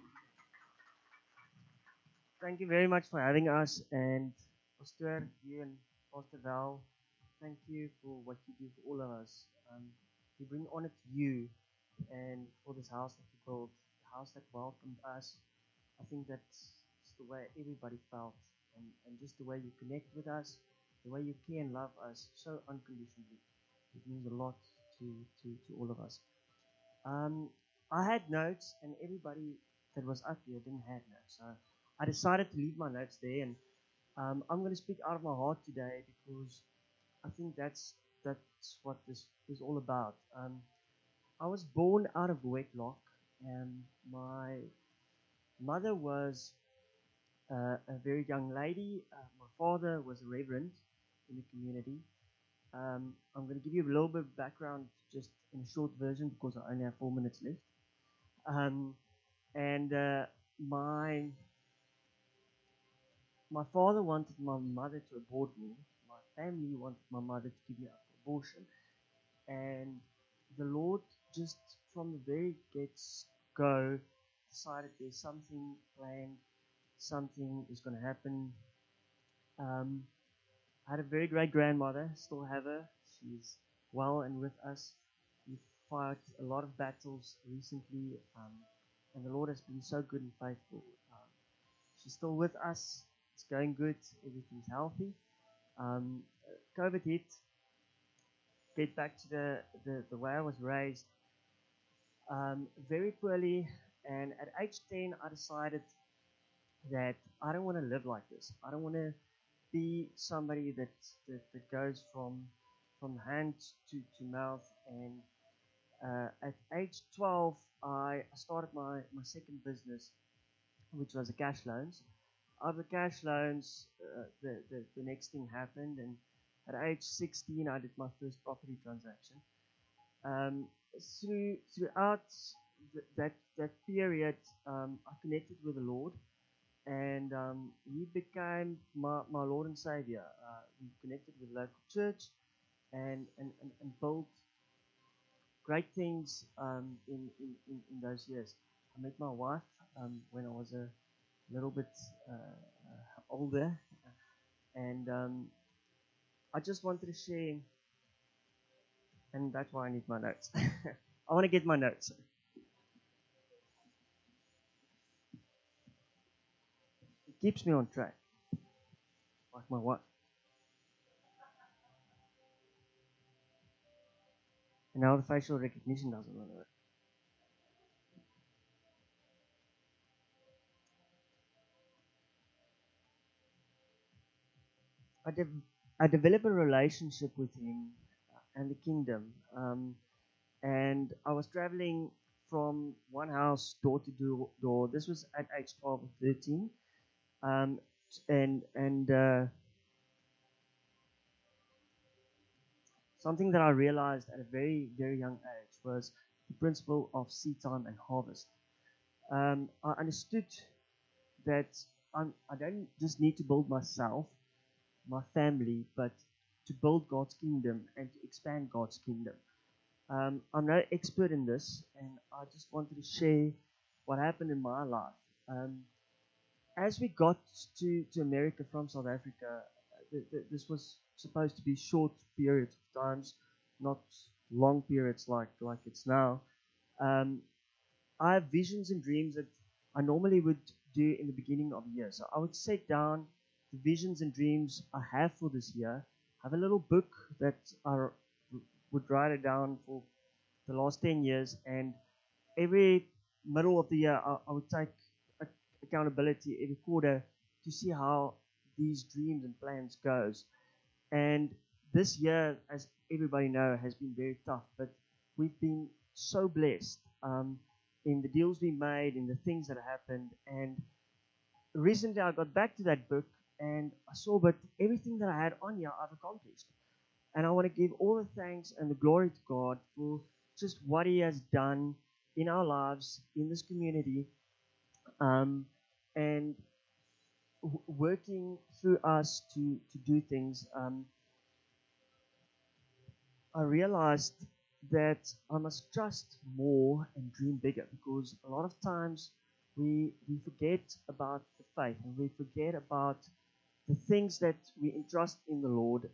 thank you very much for having us. And Pastor, you and Pastor Val, thank you for what you do for all of us. We bring honor to you and for this house that you built, the house that welcomed us. I think that's the way everybody felt and just the way you connect with us, the way you care and love us so unconditionally. It means a lot to all of us. I had notes, and everybody that was up here didn't have notes. So I decided to leave my notes there, and I'm going to speak out of my heart today because I think that's what this is all about. I was born out of wedlock, and my mother was a very young lady. My father was a reverend in the community. I'm going to give you a little bit of background just in a short version because I only have 4 minutes left. And my father wanted my mother to abort me. My family wanted my mother to give me up for abortion. And the Lord just from the very get-go decided there's something planned, something is going to happen. I had a very great grandmother, still have her. She's well and with us. We fought a lot of battles recently, and the Lord has been so good and faithful. She's still with us. It's going good. Everything's healthy. COVID hit. Get back to the way I was raised. Very poorly, and at age 10, I decided that I don't want to live like this. I don't want to be somebody that goes from hand to mouth. And at age 12, I started my second business, which was a cash loans. Out of the cash loans, the next thing happened, and at age 16, I did my first property transaction. Throughout that period, I connected with the Lord, and He became my Lord and Savior. We connected with local church and built great things in those years. I met my wife when I was a little bit older, and I just wanted to share, and that's why I need my notes. I want to get my notes. It keeps me on track, like my wife. And now the facial recognition doesn't want to work. I developed a relationship with Him and the kingdom. And I was traveling from one house door to door. This was at age 12 or 13. Something that I realized at a very, very young age was the principle of seed time and harvest. I understood that I don't just need to build myself, my family, but to build God's kingdom and to expand God's kingdom. I'm no expert in this, and I just wanted to share what happened in my life. As we got to America from South Africa, this was supposed to be short periods of times, not long periods like it's now. I have visions and dreams that I normally would do in the beginning of the year. So I would set down the visions and dreams I have for this year. I have a little book that I would write it down for the last 10 years, and every middle of the year I would take accountability every quarter to see how these dreams and plans goes. And this year, as everybody knows, has been very tough, but we've been so blessed in the deals we made, in the things that happened. And recently I got back to that book and I saw that everything that I had on here I've accomplished. And I want to give all the thanks and the glory to God for just what He has done in our lives, in this community, and working through us to do things. I realized that I must trust more and dream bigger, because a lot of times we forget about the faith and we forget about the things that we entrust in the Lord.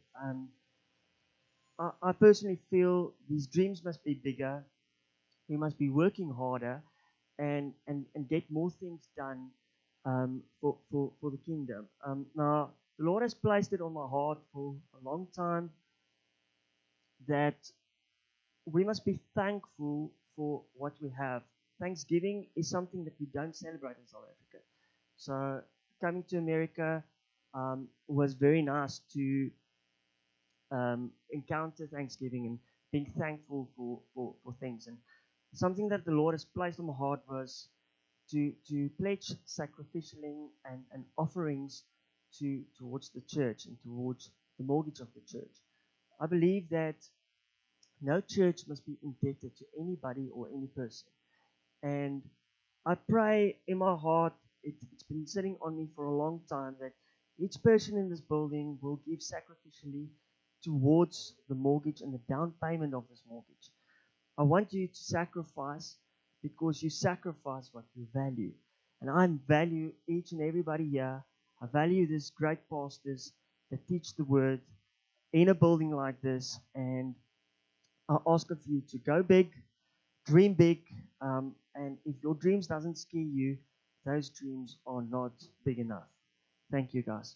I personally feel these dreams must be bigger. We must be working harder and get more things done for the kingdom. Now, the Lord has placed it on my heart for a long time that we must be thankful for what we have. Thanksgiving is something that we don't celebrate in South Africa. So coming to America was very nice to encounter Thanksgiving and being thankful for things. And something that the Lord has placed on my heart was to pledge sacrificially and offerings towards the church and towards the mortgage of the church. I believe that no church must be indebted to anybody or any person. And I pray in my heart, it's been sitting on me for a long time, that each person in this building will give sacrificially towards the mortgage and the down payment of this mortgage. I want you to sacrifice because you sacrifice what you value. And I value each and everybody here. I value these great pastors that teach the word in a building like this. And I ask of you to go big, dream big, and if your dreams doesn't scare you, those dreams are not big enough. Thank you, guys.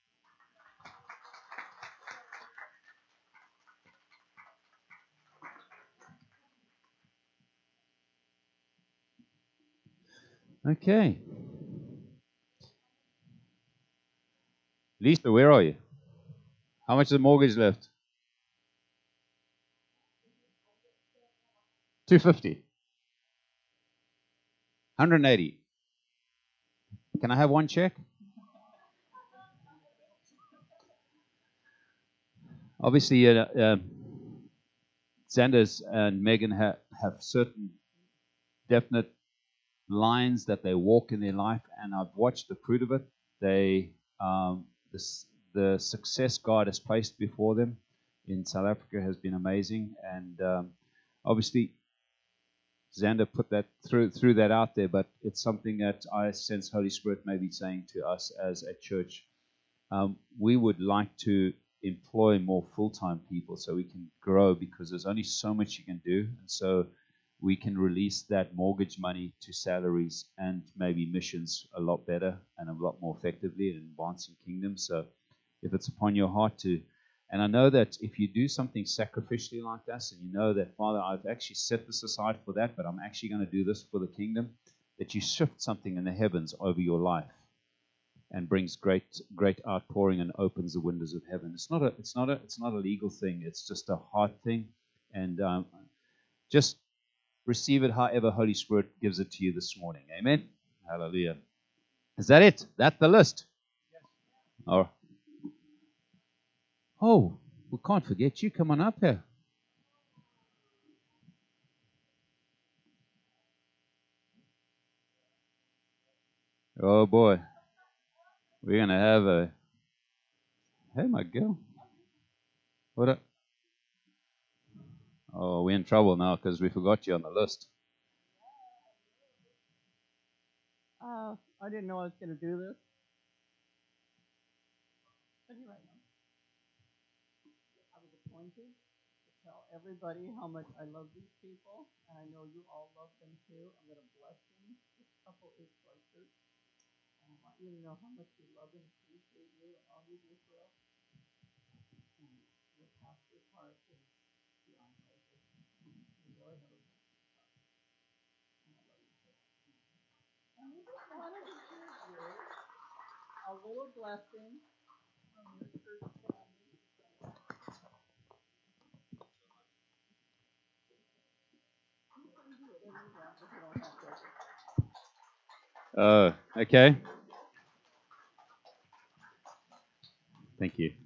Okay. Lisa, where are you? How much is the mortgage left? 250. 180. Can I have one check? Obviously, Sanders and Megan have certain definite lines that they walk in their life, and I've watched the fruit of it. They, the success God has placed before them in South Africa has been amazing, and obviously, Xander put that threw that out there, but it's something that I sense Holy Spirit may be saying to us as a church. We would like to employ more full-time people so we can grow, because there's only so much you can do, and so we can release that mortgage money to salaries and maybe missions a lot better and a lot more effectively in advancing kingdom. So if it's upon your heart to, and I know that if you do something sacrificially like this, and you know that, Father, I've actually set this aside for that, but I'm actually going to do this for the kingdom, that you shift something in the heavens over your life and brings great outpouring and opens the windows of heaven. It's not a legal thing. It's just a heart thing, and just receive it however Holy Spirit gives it to you this morning. Amen. Hallelujah. Is that it? That's the list. Yes. Oh, we can't forget you. Come on up here. Oh boy, we're gonna have a. Hey, my girl. What up? Oh, we're in trouble now because we forgot you on the list. I didn't know I was going to do this. What do you write down? I was appointed to tell everybody how much I love these people, and I know you all love them too. I'm going to bless them. This couple is for our church. And I want you to know how much we love and appreciate you and all you do for us. And your pastor's heart is beyond measure. You really have a and I love you so much. And we just wanted to give you a little blessing from your church family. You can do whatever you want if you don't have to. Oh, okay. Thank you.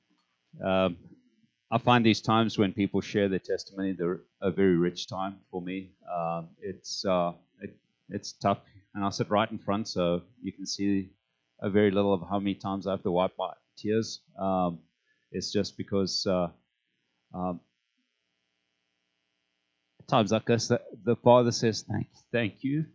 I find these times when people share their testimony, they're a very rich time for me. It's tough, and I sit right in front, so you can see a very little of how many times I have to wipe my tears. It's just because at times like this, the Father says, thank you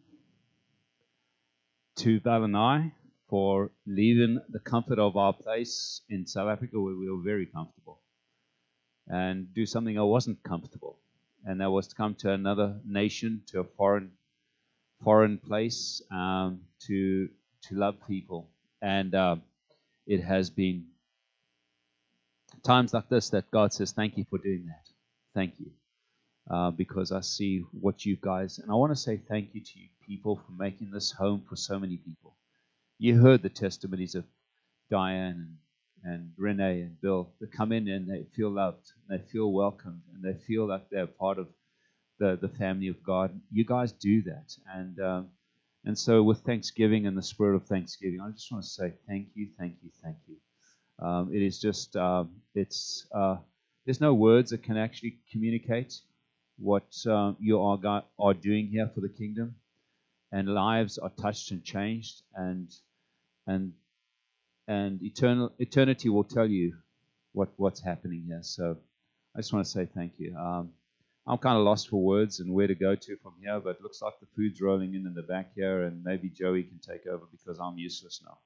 to Val and I for leaving the comfort of our place in South Africa where we were very comfortable and do something I wasn't comfortable. And that was to come to another nation, to a foreign place, to to love people. And it has been times like this that God says, thank you for doing that. Thank you. Because I see what you guys, and I want to say thank you to you people for making this home for so many people. You heard the testimonies of Diane and Renee and Bill. They come in and they feel loved, and they feel welcomed, and they feel like they're part of the family of God. You guys do that, and so with Thanksgiving and the spirit of Thanksgiving, I just want to say thank you, thank you, thank you. It is just there's no words that can actually communicate what you are doing here for the kingdom, and lives are touched and changed, and eternity will tell you what's happening here. So I just want to say thank you. I'm kind of lost for words and where to go to from here, but it looks like the food's rolling in the back here, and maybe Joey can take over because I'm useless now.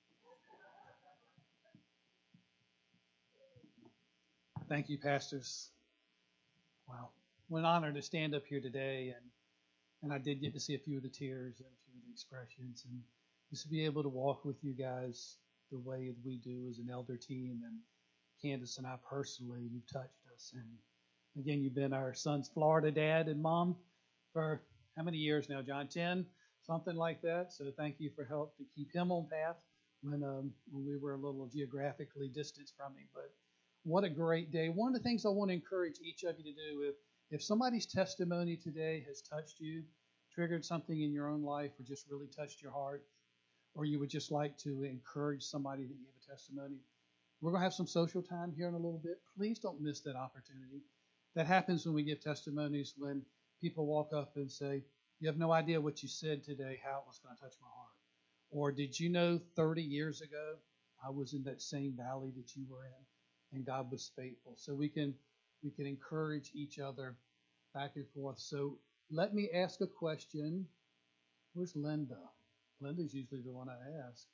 Thank you, pastors. Wow. What an honor to stand up here today, and I did get to see a few of the tears and a few of the expressions, and just to be able to walk with you guys the way that we do as an elder team, and Candace and I personally, you've touched us. And again, you've been our son's Florida dad and mom for how many years now, John? 10, something like that. So thank you for help to keep him on path when we were a little geographically distanced from him. But what a great day. One of the things I want to encourage each of you to do, if somebody's testimony today has touched you, triggered something in your own life, or just really touched your heart, or you would just like to encourage somebody that gave a testimony, we're going to have some social time here in a little bit. Please don't miss that opportunity. That happens when we give testimonies, when people walk up and say, you have no idea what you said today, how it was going to touch my heart. Or did you know 30 years ago I was in that same valley that you were in, and God was faithful. So we can encourage each other back and forth. So let me ask a question. Where's Linda? Linda's usually the one I ask.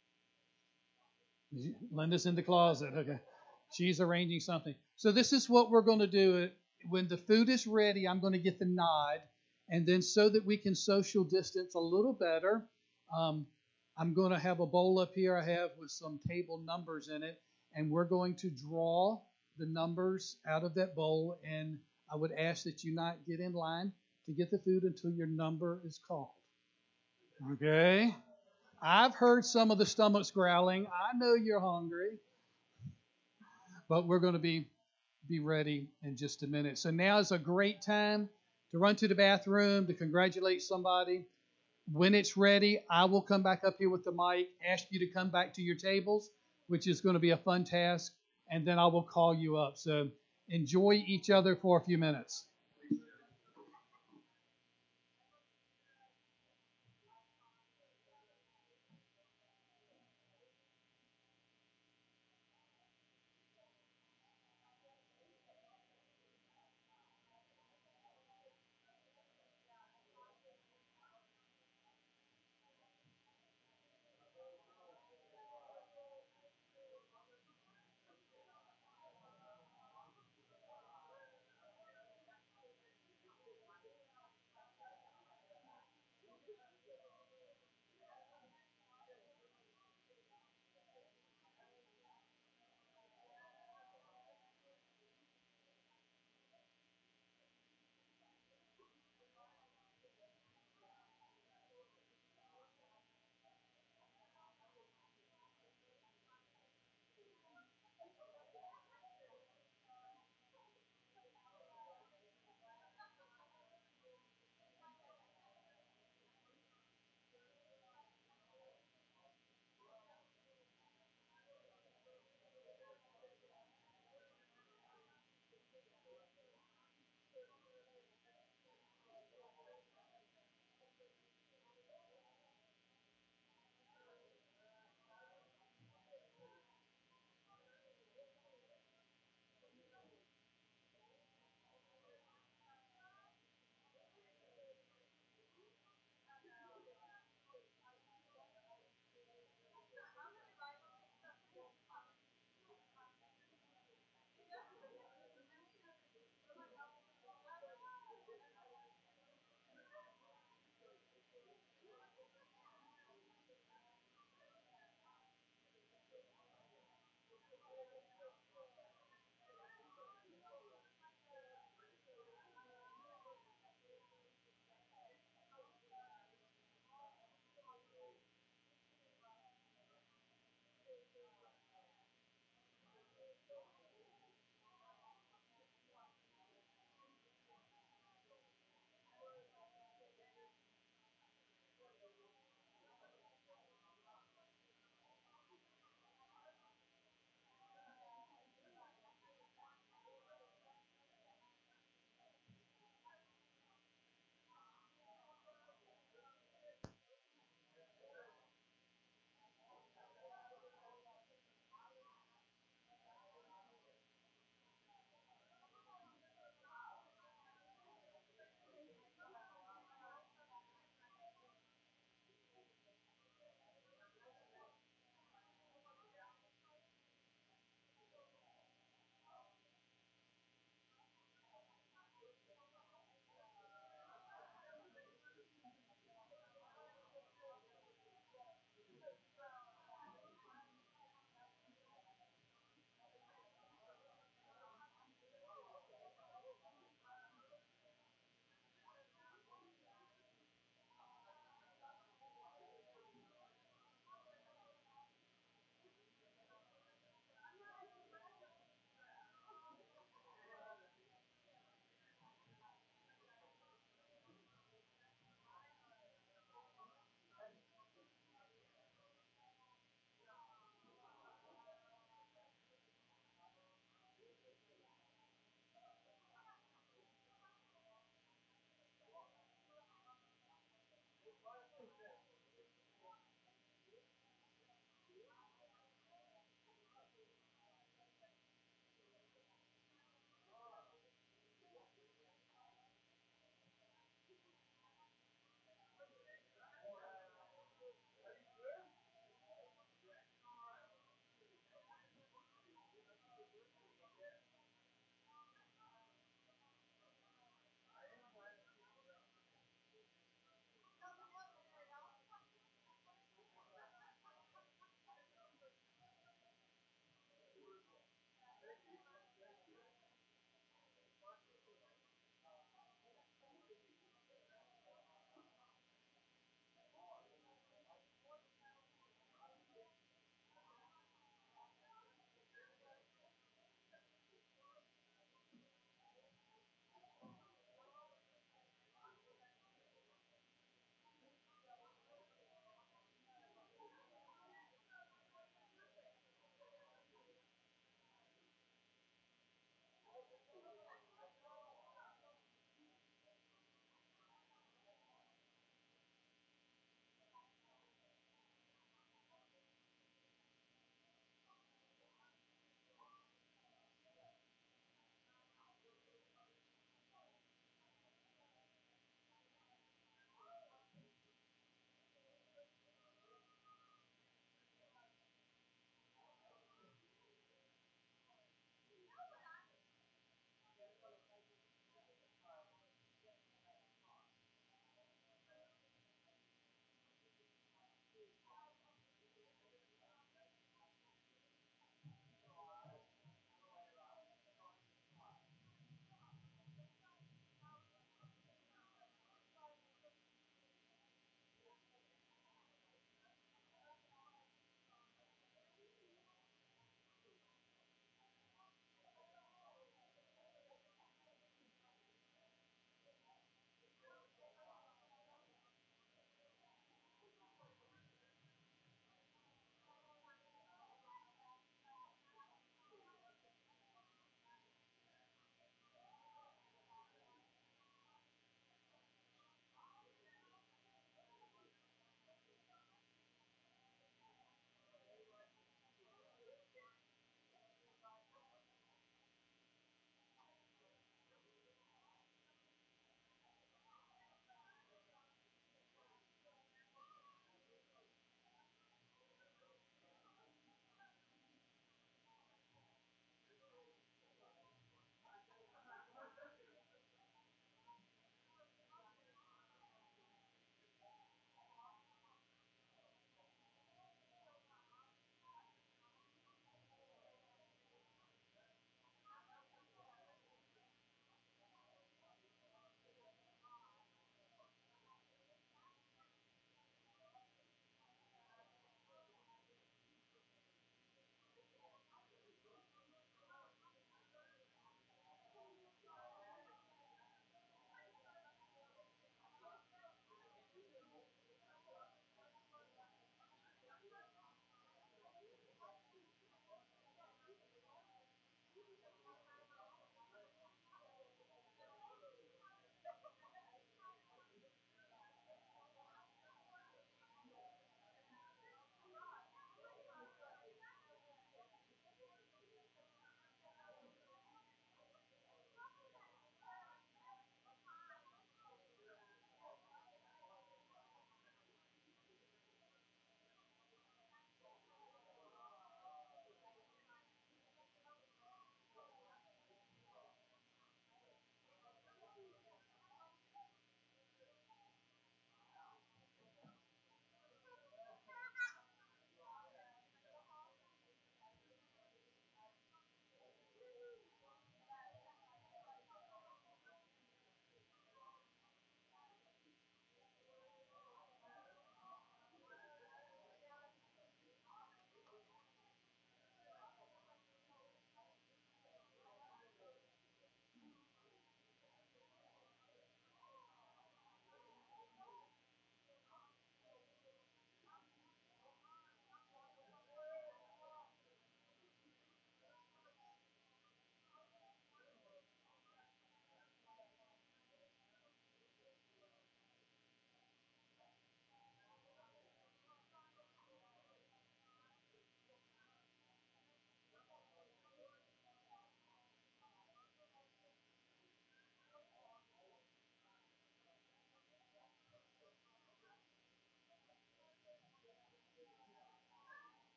Linda's in the closet. Okay. She's arranging something. So this is what we're going to do. When the food is ready, I'm going to get the nod. And then so that we can social distance a little better, I'm going to have a bowl up here I have with some table numbers in it. And we're going to draw the numbers out of that bowl. And I would ask that you not get in line to get the food until your number is called. Okay? I've heard some of the stomachs growling. I know you're hungry. But we're going to be ready in just a minute. So now is a great time to run to the bathroom, to congratulate somebody. When it's ready, I will come back up here with the mic, ask you to come back to your tables, which is going to be a fun task, and then I will call you up. So enjoy each other for a few minutes.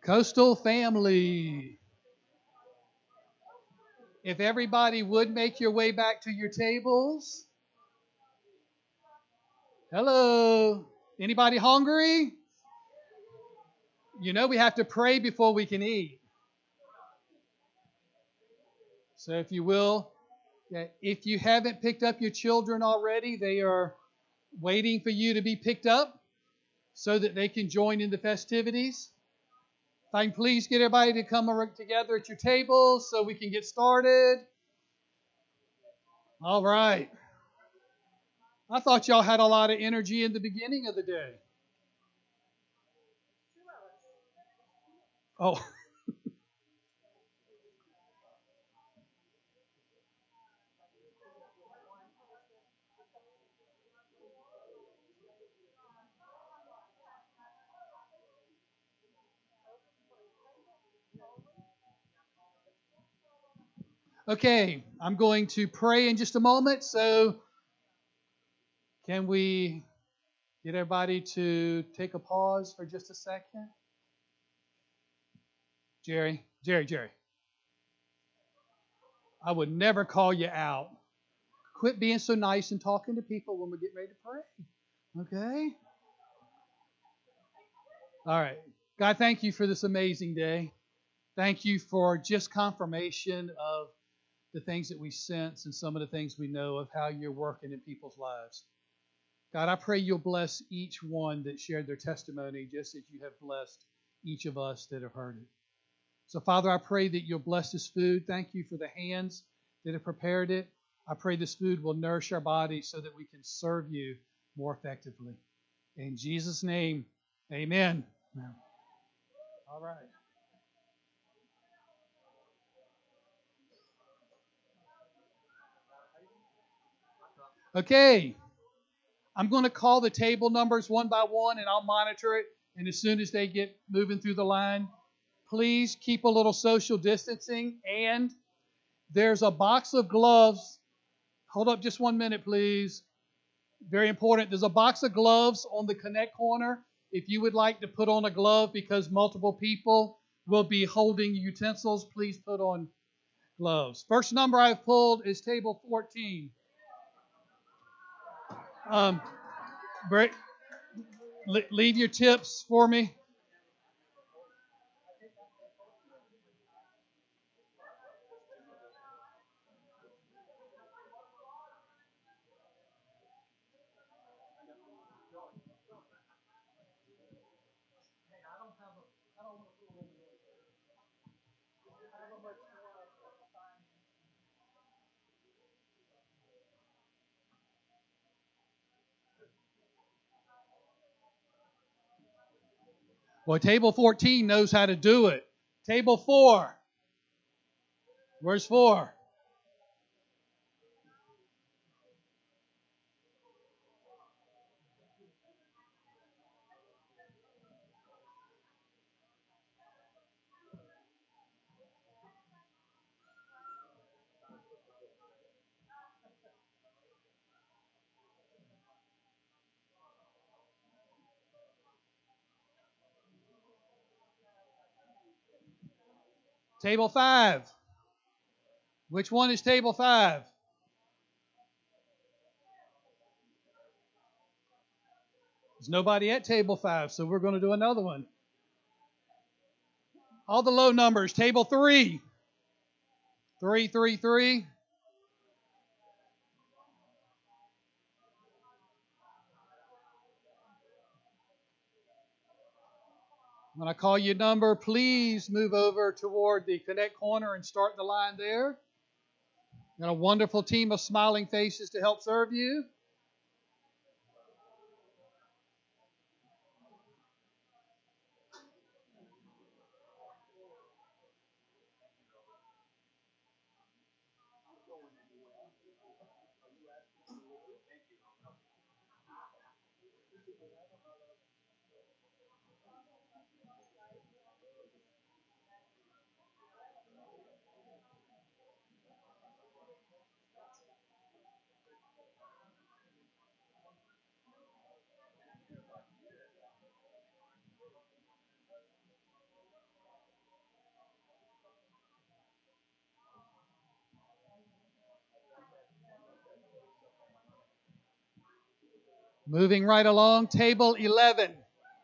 Coastal family. If everybody would make your way back to your tables. Hello. Anybody hungry? You know we have to pray before we can eat. So if you will, if you haven't picked up your children already, they are waiting for you to be picked up so that they can join in the festivities. If I can please get everybody to come together at your tables so we can get started. All right. I thought y'all had a lot of energy in the beginning of the day. Oh. Okay, I'm going to pray in just a moment. So can we get everybody to take a pause for just a second? Jerry. I would never call you out. Quit being so nice and talking to people when we get ready to pray. Okay? All right. God, thank you for this amazing day. Thank you for just confirmation of the things that we sense and some of the things we know of how you're working in people's lives. God, I pray you'll bless each one that shared their testimony just as you have blessed each of us that have heard it. So, Father, I pray that you'll bless this food. Thank you for the hands that have prepared it. I pray this food will nourish our bodies so that we can serve you more effectively. In Jesus' name, amen. All right. Okay. I'm going to call the table numbers one by one, and I'll monitor it. And as soon as they get moving through the line, please keep a little social distancing. And there's a box of gloves. Hold up just 1 minute, please. Very important. There's a box of gloves on the Connect corner. If you would like to put on a glove because multiple people will be holding utensils, please put on gloves. First number I've pulled is table 14. Leave your tips for me. Well, table 14 knows how to do it. Table 4. Where's 4? Table 5. Which one is table 5? There's nobody at table 5, so we're going to do another one. All the low numbers. Table 3. 3, 3, 3. When I call your number, please move over toward the Connect corner and start the line there. Got a wonderful team of smiling faces to help serve you. Moving right along, table 11.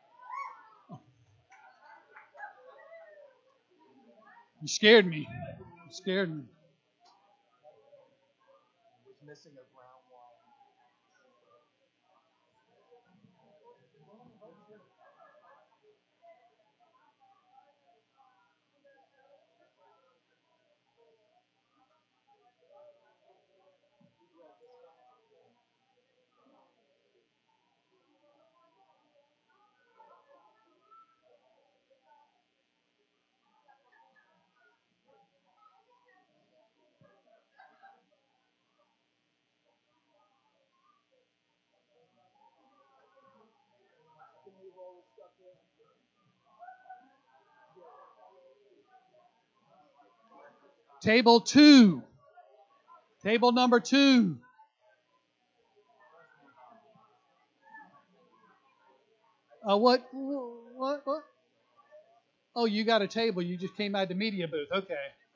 You scared me. You scared me. Missing a brown wire. Table 2. Table number 2. What? Oh, you got a table. You just came out of the media booth. Okay.